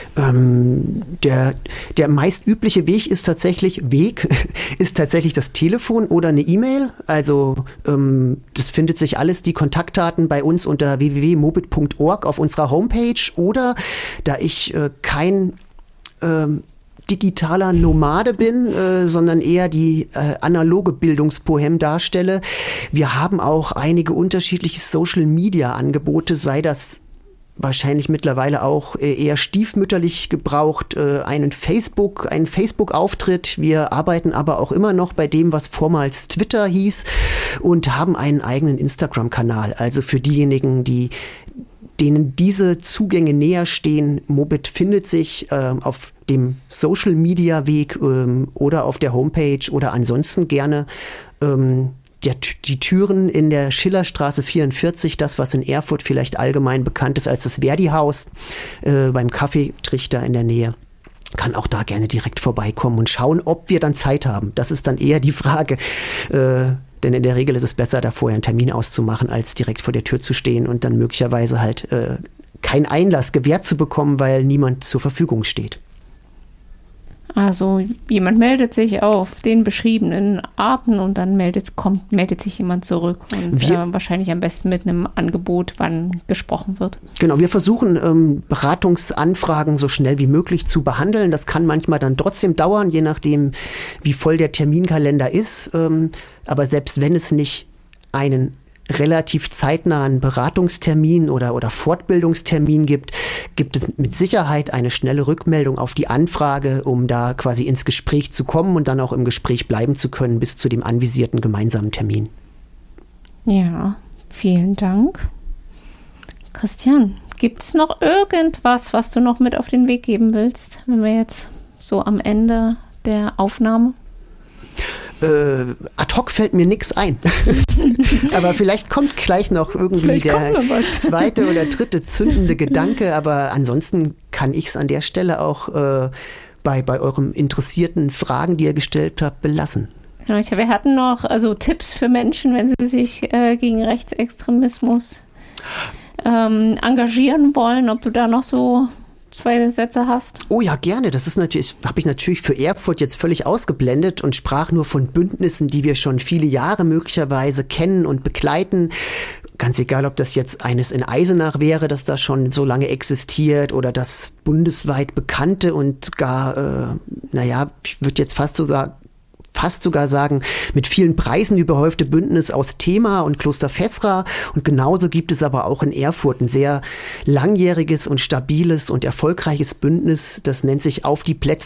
Ähm, der, der meist übliche Weg ist tatsächlich, Weg ist tatsächlich das Telefon oder eine E-Mail. Also ähm, das findet sich alles, die Kontaktdaten bei uns unter w w w punkt mobit punkt org auf unserer Homepage oder da ich äh, kein ähm, digitaler Nomade bin, äh, sondern eher die äh, analoge Bildungspoem darstelle. Wir haben auch einige unterschiedliche Social-Media-Angebote, sei das wahrscheinlich mittlerweile auch äh, eher stiefmütterlich gebraucht, äh, einen Facebook, einen Facebook-Auftritt. Wir arbeiten aber auch immer noch bei dem, was vormals Twitter hieß und haben einen eigenen Instagram-Kanal. Also für diejenigen, die denen diese Zugänge näher stehen. Mobit findet sich äh, auf dem Social-Media-Weg ähm, oder auf der Homepage oder ansonsten gerne ähm, der, die Türen in der Schillerstraße vierundvierzig, das, was in Erfurt vielleicht allgemein bekannt ist als das Verdi-Haus, äh, beim Kaffeetrichter in der Nähe. Kann auch da gerne direkt vorbeikommen und schauen, ob wir dann Zeit haben. Das ist dann eher die Frage, äh, denn in der Regel ist es besser, da vorher einen Termin auszumachen, als direkt vor der Tür zu stehen und dann möglicherweise halt äh, keinen Einlass gewährt zu bekommen, weil niemand zur Verfügung steht. Also jemand meldet sich auf den beschriebenen Arten und dann meldet, kommt, meldet sich jemand zurück und wir, äh, wahrscheinlich am besten mit einem Angebot, wann gesprochen wird. Genau, wir versuchen ähm, Beratungsanfragen so schnell wie möglich zu behandeln. Das kann manchmal dann trotzdem dauern, je nachdem, wie voll der Terminkalender ist. Ähm, aber selbst wenn es nicht einen relativ zeitnahen Beratungstermin oder, oder Fortbildungstermin gibt, gibt es mit Sicherheit eine schnelle Rückmeldung auf die Anfrage, um da quasi ins Gespräch zu kommen und dann auch im Gespräch bleiben zu können bis zu dem anvisierten gemeinsamen Termin. Ja, vielen Dank. Christian, gibt es noch irgendwas, was du noch mit auf den Weg geben willst, wenn wir jetzt so am Ende der Aufnahme? Äh, ad hoc fällt mir nichts ein. Aber vielleicht kommt gleich noch irgendwie der zweite oder dritte zündende Gedanke. Aber ansonsten kann ich es an der Stelle auch äh, bei, bei euren interessierten Fragen, die ihr gestellt habt, belassen. Ja, wir hatten noch also Tipps für Menschen, wenn sie sich äh, gegen Rechtsextremismus ähm, engagieren wollen, ob du da noch so zwei Sätze hast? Oh ja, gerne. Das ist natürlich, habe ich natürlich für Erfurt jetzt völlig ausgeblendet und sprach nur von Bündnissen, die wir schon viele Jahre möglicherweise kennen und begleiten. Ganz egal, ob das jetzt eines in Eisenach wäre, das da schon so lange existiert, oder das bundesweit bekannte und gar, äh, naja, ich würde jetzt fast so sagen, fast sogar sagen, mit vielen Preisen überhäufte Bündnis aus Thema und Kloster Fessra. Und genauso gibt es aber auch in Erfurt ein sehr langjähriges und stabiles und erfolgreiches Bündnis, das nennt sich Auf die Plätze.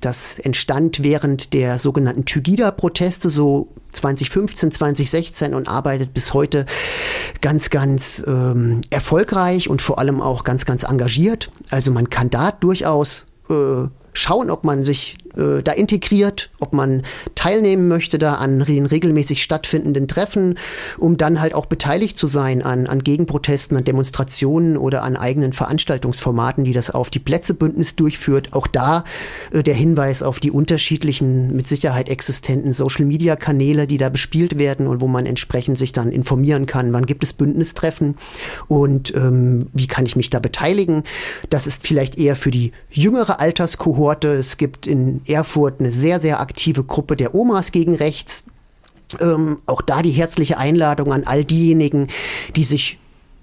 Das entstand während der sogenannten Tygida-Proteste, so zwanzig fünfzehn, zwanzig sechzehn und arbeitet bis heute ganz, ganz ähm, erfolgreich und vor allem auch ganz, ganz engagiert. Also man kann da durchaus äh, schauen, ob man sich äh, da integriert, ob man teilnehmen möchte da an den regelmäßig stattfindenden Treffen, um dann halt auch beteiligt zu sein an, an Gegenprotesten, an Demonstrationen oder an eigenen Veranstaltungsformaten, die das auf die Plätzebündnis durchführt. Auch da äh, der Hinweis auf die unterschiedlichen, mit Sicherheit existenten Social-Media-Kanäle, die da bespielt werden und wo man entsprechend sich dann informieren kann, wann gibt es Bündnistreffen und ähm, wie kann ich mich da beteiligen. Das ist vielleicht eher für die jüngere Alterskohorte. Es gibt in Erfurt eine sehr, sehr aktive Gruppe der Omas gegen Rechts. Ähm, auch da die herzliche Einladung an all diejenigen, die sich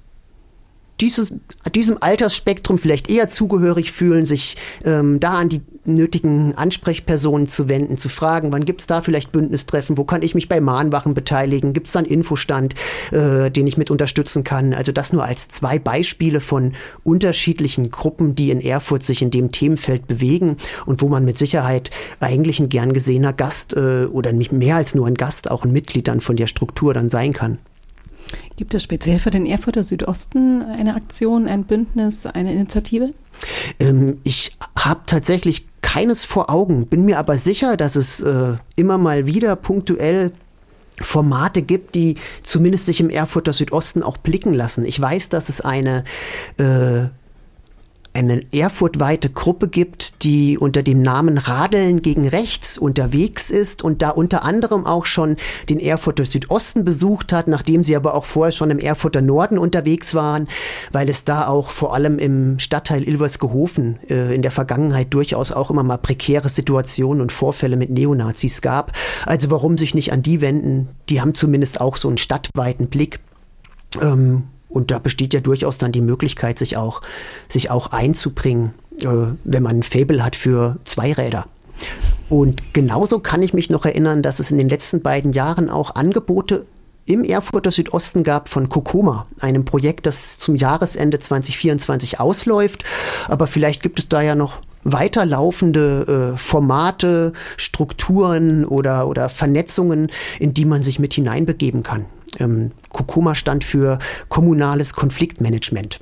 dieses, diesem Altersspektrum vielleicht eher zugehörig fühlen, sich ähm, da an die nötigen Ansprechpersonen zu wenden, zu fragen, wann gibt es da vielleicht Bündnistreffen, wo kann ich mich bei Mahnwachen beteiligen, gibt es da einen Infostand, äh, den ich mit unterstützen kann. Also das nur als zwei Beispiele von unterschiedlichen Gruppen, die in Erfurt sich in dem Themenfeld bewegen und wo man mit Sicherheit eigentlich ein gern gesehener Gast äh, oder nicht mehr als nur ein Gast, auch ein Mitglied dann von der Struktur dann sein kann. Gibt es speziell für den Erfurter Südosten eine Aktion, ein Bündnis, eine Initiative? Ähm, ich habe tatsächlich keines vor Augen, bin mir aber sicher, dass es äh, immer mal wieder punktuell Formate gibt, die zumindest sich im Erfurter Südosten auch blicken lassen. Ich weiß, dass es eine äh, eine erfurtweite Gruppe gibt, die unter dem Namen Radeln gegen Rechts unterwegs ist und da unter anderem auch schon den Erfurter Südosten besucht hat, nachdem sie aber auch vorher schon im Erfurter Norden unterwegs waren, weil es da auch vor allem im Stadtteil Ilversgehofen äh, in der Vergangenheit durchaus auch immer mal prekäre Situationen und Vorfälle mit Neonazis gab. Also warum sich nicht an die wenden? Die haben zumindest auch so einen stadtweiten Blick. Ähm, Und da besteht ja durchaus dann die Möglichkeit, sich auch, sich auch einzubringen, äh, wenn man ein Faible hat für Zweiräder. Und genauso kann ich mich noch erinnern, dass es in den letzten beiden Jahren auch Angebote im Erfurter Südosten gab von Kokoma, einem Projekt, das zum Jahresende zwanzig vierundzwanzig ausläuft. Aber vielleicht gibt es da ja noch weiterlaufende äh, Formate, Strukturen oder, oder Vernetzungen, in die man sich mit hineinbegeben kann. Ähm, Kokoma stand für kommunales Konfliktmanagement.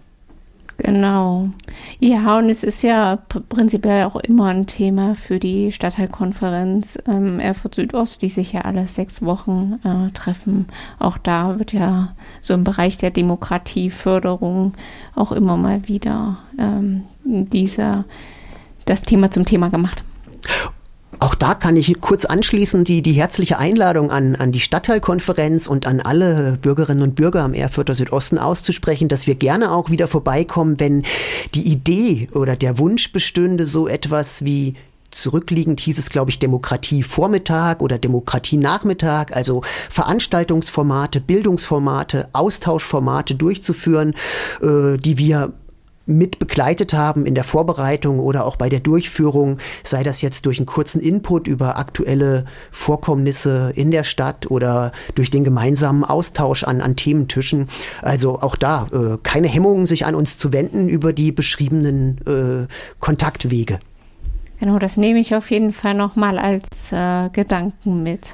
Genau. Ja, und es ist ja p- prinzipiell auch immer ein Thema für die Stadtteilkonferenz ähm, Erfurt Südost, die sich ja alle sechs Wochen äh, treffen. Auch da wird ja so im Bereich der Demokratieförderung auch immer mal wieder ähm, dieser, das Thema zum Thema gemacht. Auch da kann ich kurz anschließen, die, die herzliche Einladung an, an die Stadtteilkonferenz und an alle Bürgerinnen und Bürger am Erfurter Südosten auszusprechen, dass wir gerne auch wieder vorbeikommen, wenn die Idee oder der Wunsch bestünde, so etwas wie zurückliegend hieß es, glaube ich, Demokratie-Vormittag oder Demokratie-Nachmittag, also Veranstaltungsformate, Bildungsformate, Austauschformate durchzuführen, äh, die wir mit begleitet haben in der Vorbereitung oder auch bei der Durchführung, sei das jetzt durch einen kurzen Input über aktuelle Vorkommnisse in der Stadt oder durch den gemeinsamen Austausch an, an Thementischen. Also auch da äh, keine Hemmungen, sich an uns zu wenden über die beschriebenen äh, Kontaktwege. Genau, das nehme ich auf jeden Fall nochmal als äh, Gedanken mit.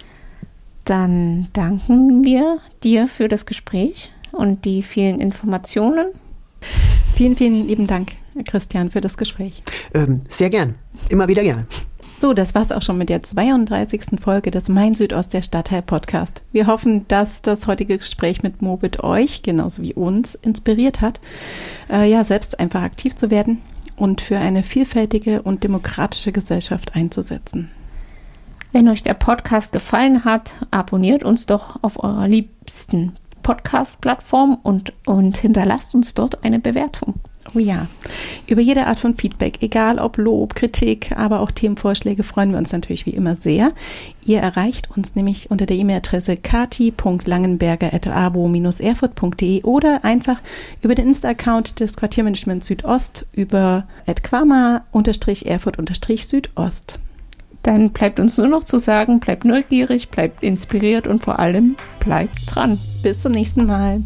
Dann danken wir dir für das Gespräch und die vielen Informationen. Vielen, vielen lieben Dank, Christian, für das Gespräch. Ähm, sehr gern. Immer wieder gerne. So, das war's auch schon mit der zweiunddreißigsten Folge des Mein Südost der Stadtteil Podcast. Wir hoffen, dass das heutige Gespräch mit Mobit euch, genauso wie uns, inspiriert hat, äh, ja, selbst einfach aktiv zu werden und für eine vielfältige und demokratische Gesellschaft einzusetzen. Wenn euch der Podcast gefallen hat, abonniert uns doch auf eurer liebsten Podcast-Plattform und, und hinterlasst uns dort eine Bewertung. Oh ja, über jede Art von Feedback, egal ob Lob, Kritik, aber auch Themenvorschläge, freuen wir uns natürlich wie immer sehr. Ihr erreicht uns nämlich unter der E-Mail-Adresse kati punkt langenberger at abo dash erfurt punkt de oder einfach über den Insta-Account des Quartiermanagements Südost über at quama erfurt südost. Dann bleibt uns nur noch zu sagen, bleibt neugierig, bleibt inspiriert und vor allem bleibt dran. Bis zum nächsten Mal.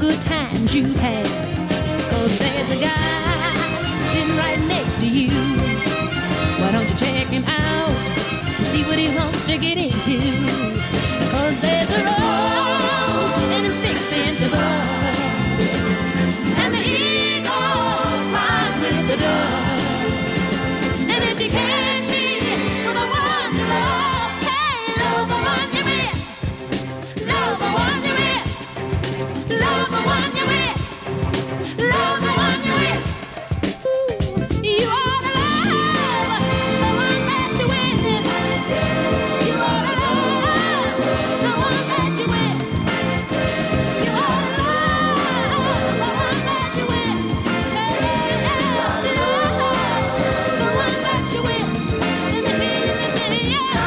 good times you've had. Cause there's a guy sitting right next to you. Why don't you check him out and see what he wants to get into? Cause there's a rose and it's fixing to blow, and the eagle flies with the dove. And if you can't be with the one you love, hey, love the one you're with, love the one you're with, love the one you're with, love the one you're with. Ooh, you ought to love the one that you're with. You ought to love the one that you're with. You ought to love the one that you're with. Hey, you ought to love the one that you're with. Let me hear you, let me hear you.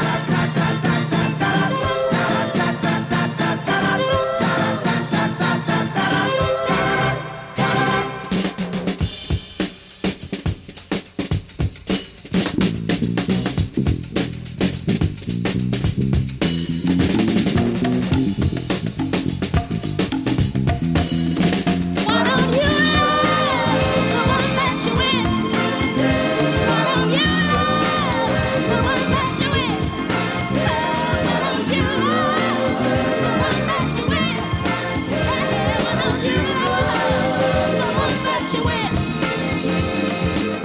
Why don't you love the one that you're with? Why don't you love the one that you're with? Why don't you love the one that you're with? Why don't you love the one that you're with?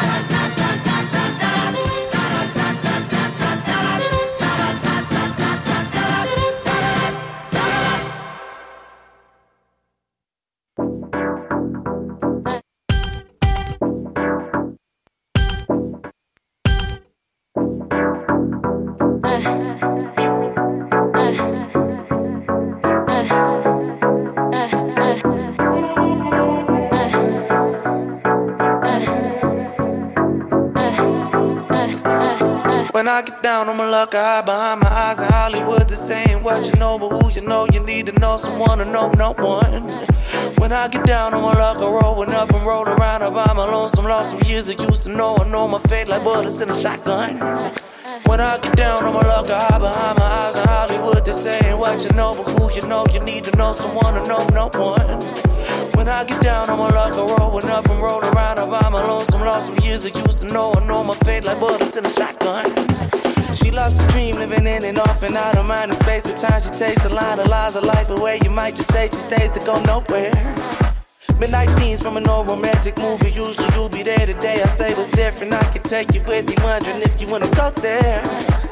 When I get down on my luck, I hide behind my eyes in Hollywood. This ain't what you know, but who you know. You need to know someone to know no one. When I get down on my luck, I rollin' up and roll around. I buy my lonesome, lost some years I used to know. I know my fate like bullets in a shotgun. When I get down on my luck, I hide behind my eyes in Hollywood. This ain't what you know, but who you know. You need to know someone to know no one. When I get down on my luck, I rollin' up and roll around. I buy my lonesome, lost some years I used to know. I know my fate like bullets in a shotgun. She loves to dream, living in and off and out of mind and space. At times she takes a line of lies of life away. You might just say she stays to go nowhere. Midnight scenes from an old romantic movie. Usually you'll be there today. I say what's different, I can take you with me, wondering if you wanna go there.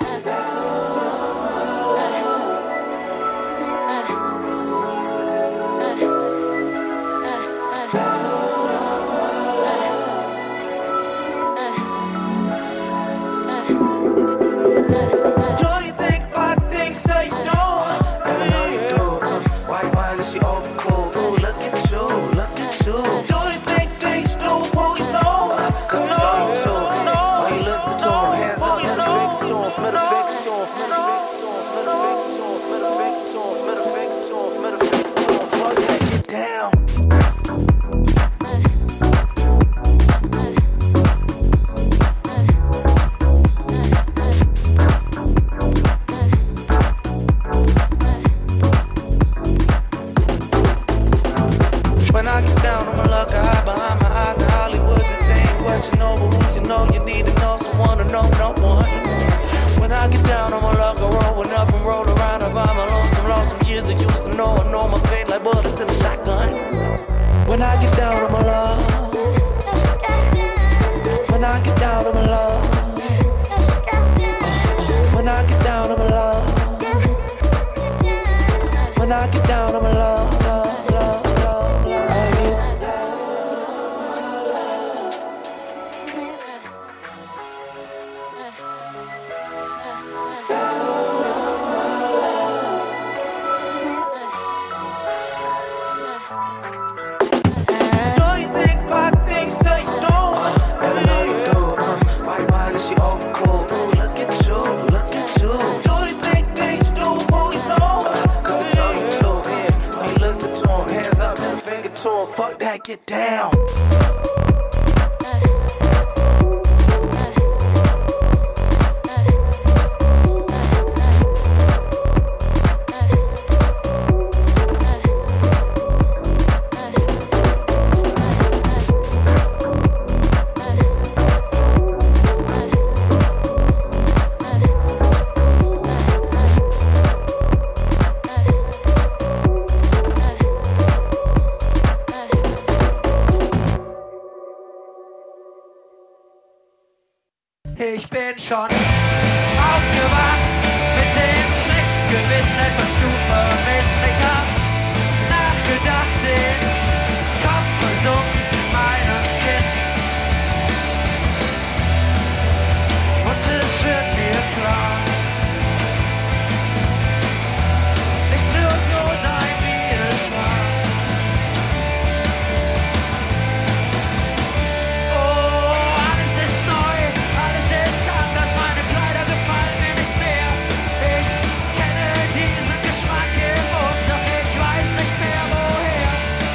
Do you think about things so you know? And I know you do. Why, why is she overcool? Ooh, look at you, look at you. Do you think things do who you know? Cause I know you do. Why you listen to him? Hands up, middle finger to him, middle finger to him, middle finger to him, middle finger to him, middle finger to him, middle finger to him, middle finger to him. Fuck that, get down. When I get down on my luck, I hide behind my eyes in Hollywood. This ain't what you know, but who you know. You need to know someone to know no one. When I get down on my luck, I rollin' up and roll around. I buy my lonesome, lost some years I used to know. I know my fate like bullets in a shotgun. When I get down on my luck, when I get down on my luck, when I get down on my luck, when I get down on my luck, love, love, love, love, I get Do you think about things so you know? And I know you do. Why, why is she overcool? Ooh, look at you, look at you. Do you think things do who you know? Cause I know you do. Why you Ich bin schon aufgewacht mit dem schlechten Gewissen, etwas zu vermissen. Ich hab nachgedacht, den Kopf versunken in meinem Kissen. Und es wird mir klar, nicht so so sein, wie es war. Oh, alles ist neu, alles ist anders, meine Kleider gefallen mir nicht mehr. Ich kenne diesen Geschmack im Mund, doch ich weiß nicht mehr woher.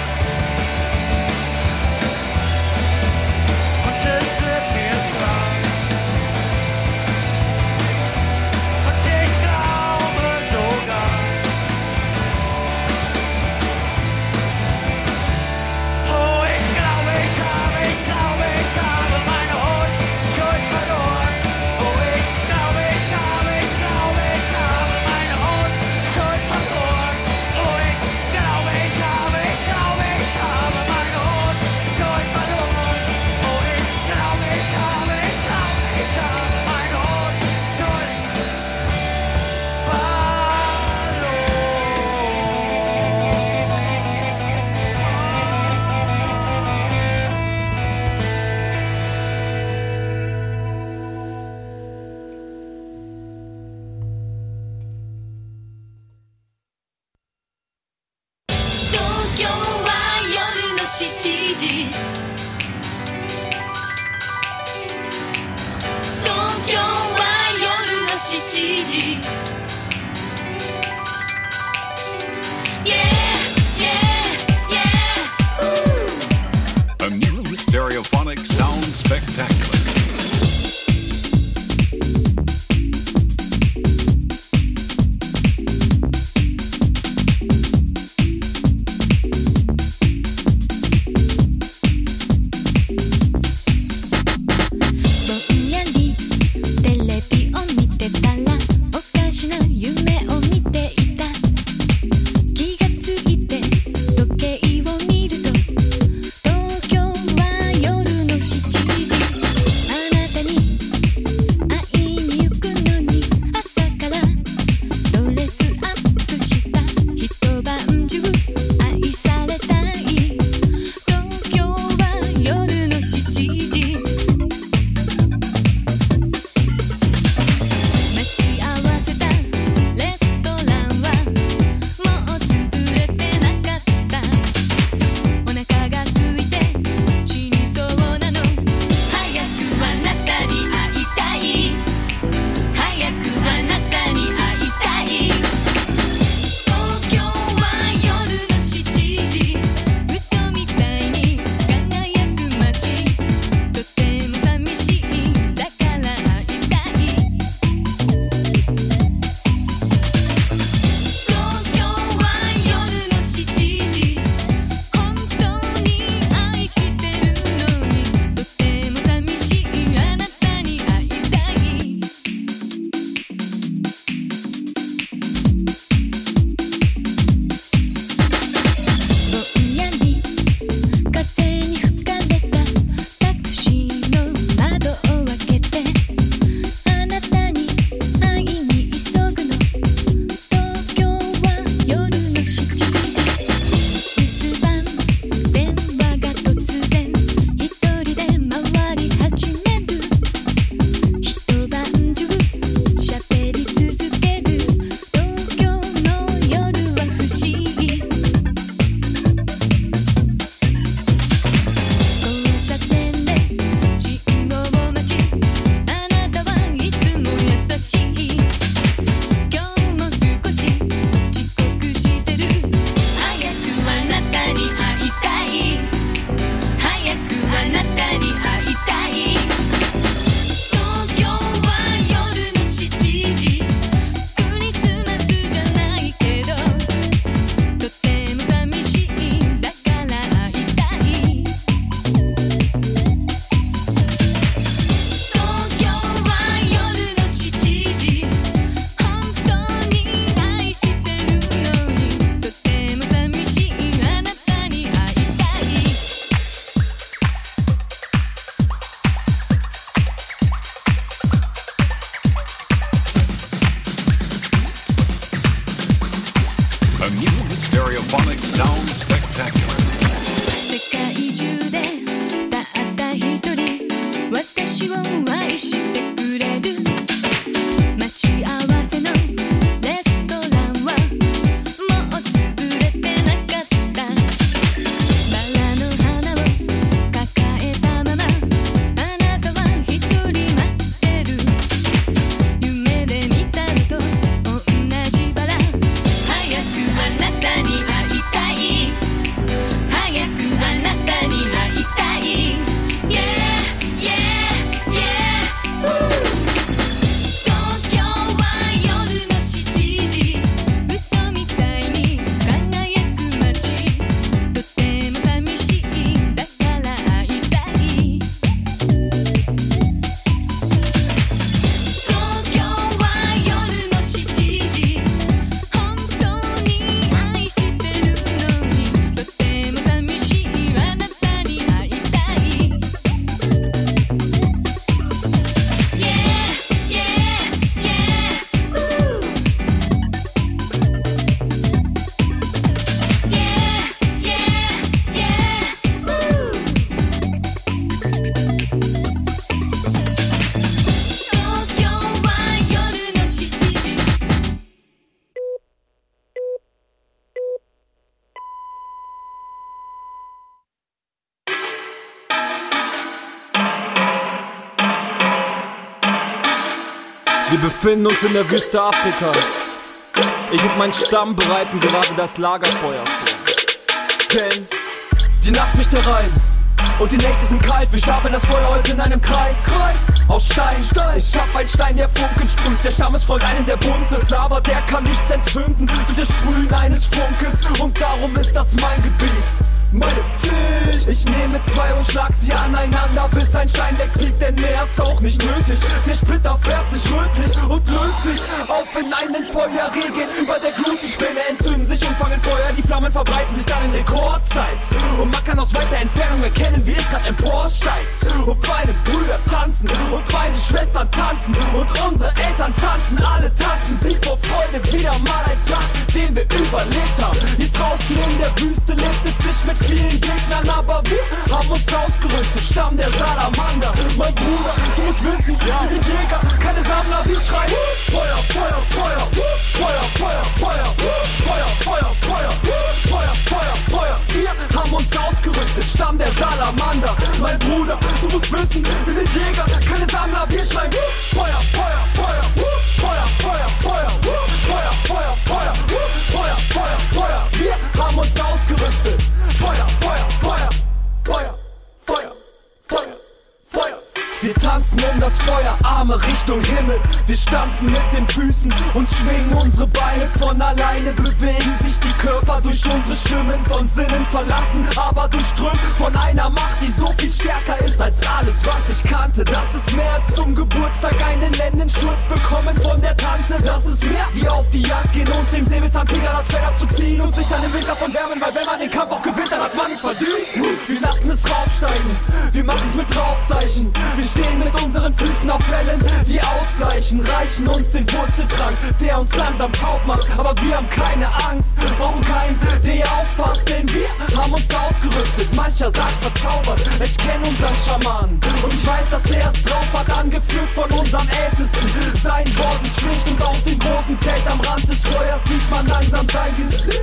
Und es wird mir klar. Und ich glaube sogar, oh, ich glaube, ich habe, ich glaube, ich habe meine Unschuld verloren. Oh, ich glaube, ich habe, ich glaube, ich habe meine Unschuld verloren. Oh, ich glaube, ich habe, ich glaube, ich habe meine Unschuld verloren. Oh, ich glaube, ich habe, ich glaube, ich habe meine Unschuld A new stereophonic sound spectacular. Wir befinden uns in der Wüste Afrikas. Ich und mein Stamm bereiten gerade das Lagerfeuer vor. Denn die Nacht bricht herein und die Nächte sind kalt. Wir stapeln das Feuerholz in einem Kreis, Kreis aus Stein. Stein. Ich hab einen Stein, der Funken sprüht. Der Stammesfreund, einen der buntes, aber der kann nichts entzünden durch das Sprühen eines Funkes. Und darum ist das mein Gebiet, meine Pflicht. Ich nehme zwei und schlag sie aneinander, bis ein Stein wegfliegt, denn mehr ist auch nicht nötig. Der Splitter färbt sich rötlich und löst sich auf in einen Feuerregen über der Glut. Die Späne entzünden sich und fangen Feuer, die Flammen verbreiten sich dann in Rekordzeit. Und man kann aus weiter Entfernung erkennen, wie es grad emporsteigt. Und meine Brüder tanzen und meine Schwestern tanzen und unsere Eltern tanzen. Alle tanzen sie vor Freude, wieder mal ein Tag, den wir überlebt haben. Hier draußen in der Wüste lebt es sich mit vielen Gegnern, aber wir haben uns ausgerüstet, Stamm der Salamander. Mein Bruder, du musst wissen, wir sind Jäger, keine Sammler, wir schreien Feuer, Feuer, Feuer, Feuer, Feuer, Feuer, Feuer, Feuer, Feuer, Feuer, Feuer, Feuer. Wir haben uns ausgerüstet, Stamm der Salamander. Mein Bruder, du musst wissen, wir sind Jäger, keine Sammler, wir schreien Feuer, Feuer, Feuer, Feuer, Feuer, Feuer, Feuer, Feuer, Feuer, Feuer, Feuer, Feuer. Wir haben uns ausgerüstet. Feuer, Feuer, Feuer, Feuer, Feuer, Feuer, Feuer. Wir tanzen um das Feuer, Arme Richtung Himmel. Wir stampfen mit den Füßen und schwingen unsere Beine. Von alleine bewegen sich die Körper durch unsere Stimmen. Von Sinnen verlassen, aber durchströmt von einer Macht, die so viel stärker ist als alles, was ich kannte. Das ist mehr als zum Geburtstag einen Lendenschurz bekommen von der Tante. Das ist mehr wie auf die Jagd gehen und dem Säbelzahntiger das Fell abzuziehen und sich dann im Winter von wärmen, weil wenn man den Kampf auch gewinnt, dann hat man nicht verdient. Wir lassen es raufsteigen, wir machen's mit Rauchzeichen. Wir stehen mit unseren Füßen auf Wellen, die ausgleichen, reichen uns den Wurzeltrank, der uns langsam taub macht. Aber wir haben keine Angst, brauchen keinen, der hier aufpasst, denn wir haben uns ausgerüstet. Mancher sagt verzaubert, ich kenne unseren Schamanen und ich weiß, dass er es drauf hat, angeführt von unserem Ältesten. Sein Wort ist Pflicht und auf dem großen Zelt am Rand des Feuers sieht man langsam sein Gesicht.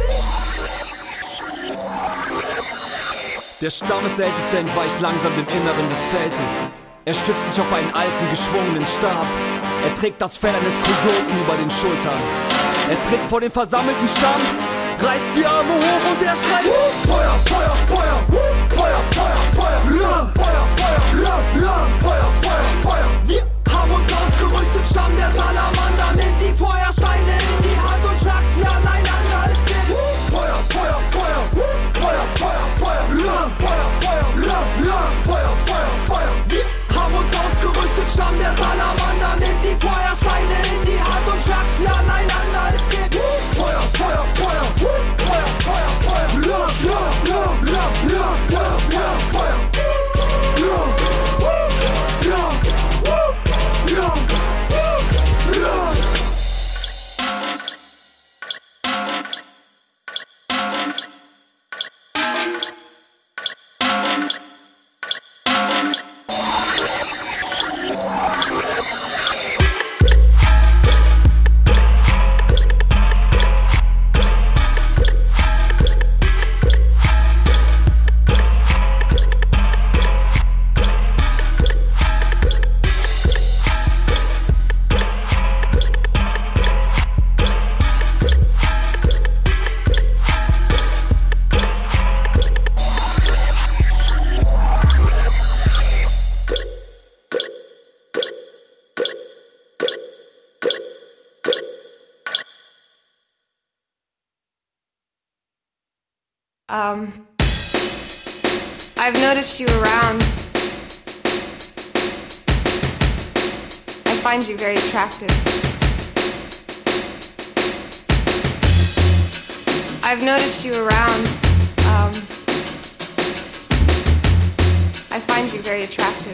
Der Stammesälteste entweicht langsam dem Inneren des Zeltes. Er stützt sich auf einen alten, geschwungenen Stab. Er trägt das Fell eines Kojoten über den Schultern. Er tritt vor den versammelten Stamm, reißt die Arme hoch und er schreit Feuer, Feuer, Feuer, Feuer, Feuer, Feuer, Feuer, Feuer, Feuer, Feuer, Feuer, Feuer. Wir haben uns ausgerüstet, Stamm der Salamander. Nehmt die Feuersteine in die Hand und schlagt sie aneinander. Es geht Feuer, Feuer, Feuer, Feuer, Feuer, Feuer, Feuer, Feuer, Feuer, Feuer, Feuer. Wir haben uns ausgerüstet, Stamm der Salamander. Nehmt die Feuersteine in die Hand und schlagt sie aneinander. Es geht Feuer, Feuer, Feuer, Feuer, Feuer, Feuer, Feuer, Feuer, Feuer, Feuer, Feuer. Um, I've noticed you around. I find you very attractive. I've noticed you around. Um, I find you very attractive.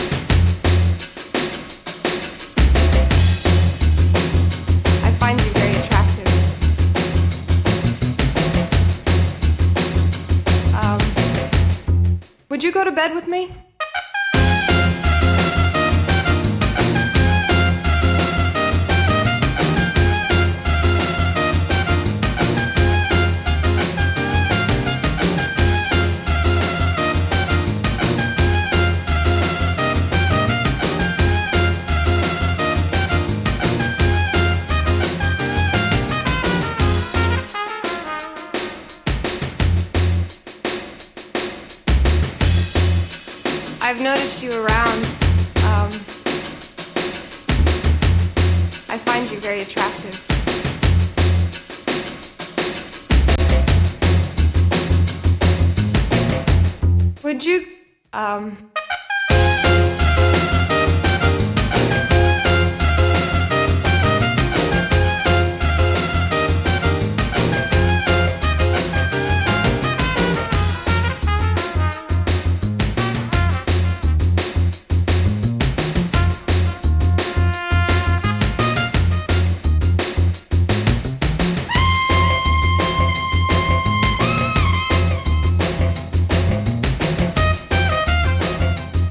I find you very attractive. Would you go to bed with me? I've noticed you around. Um, I find you very attractive. Would you, um,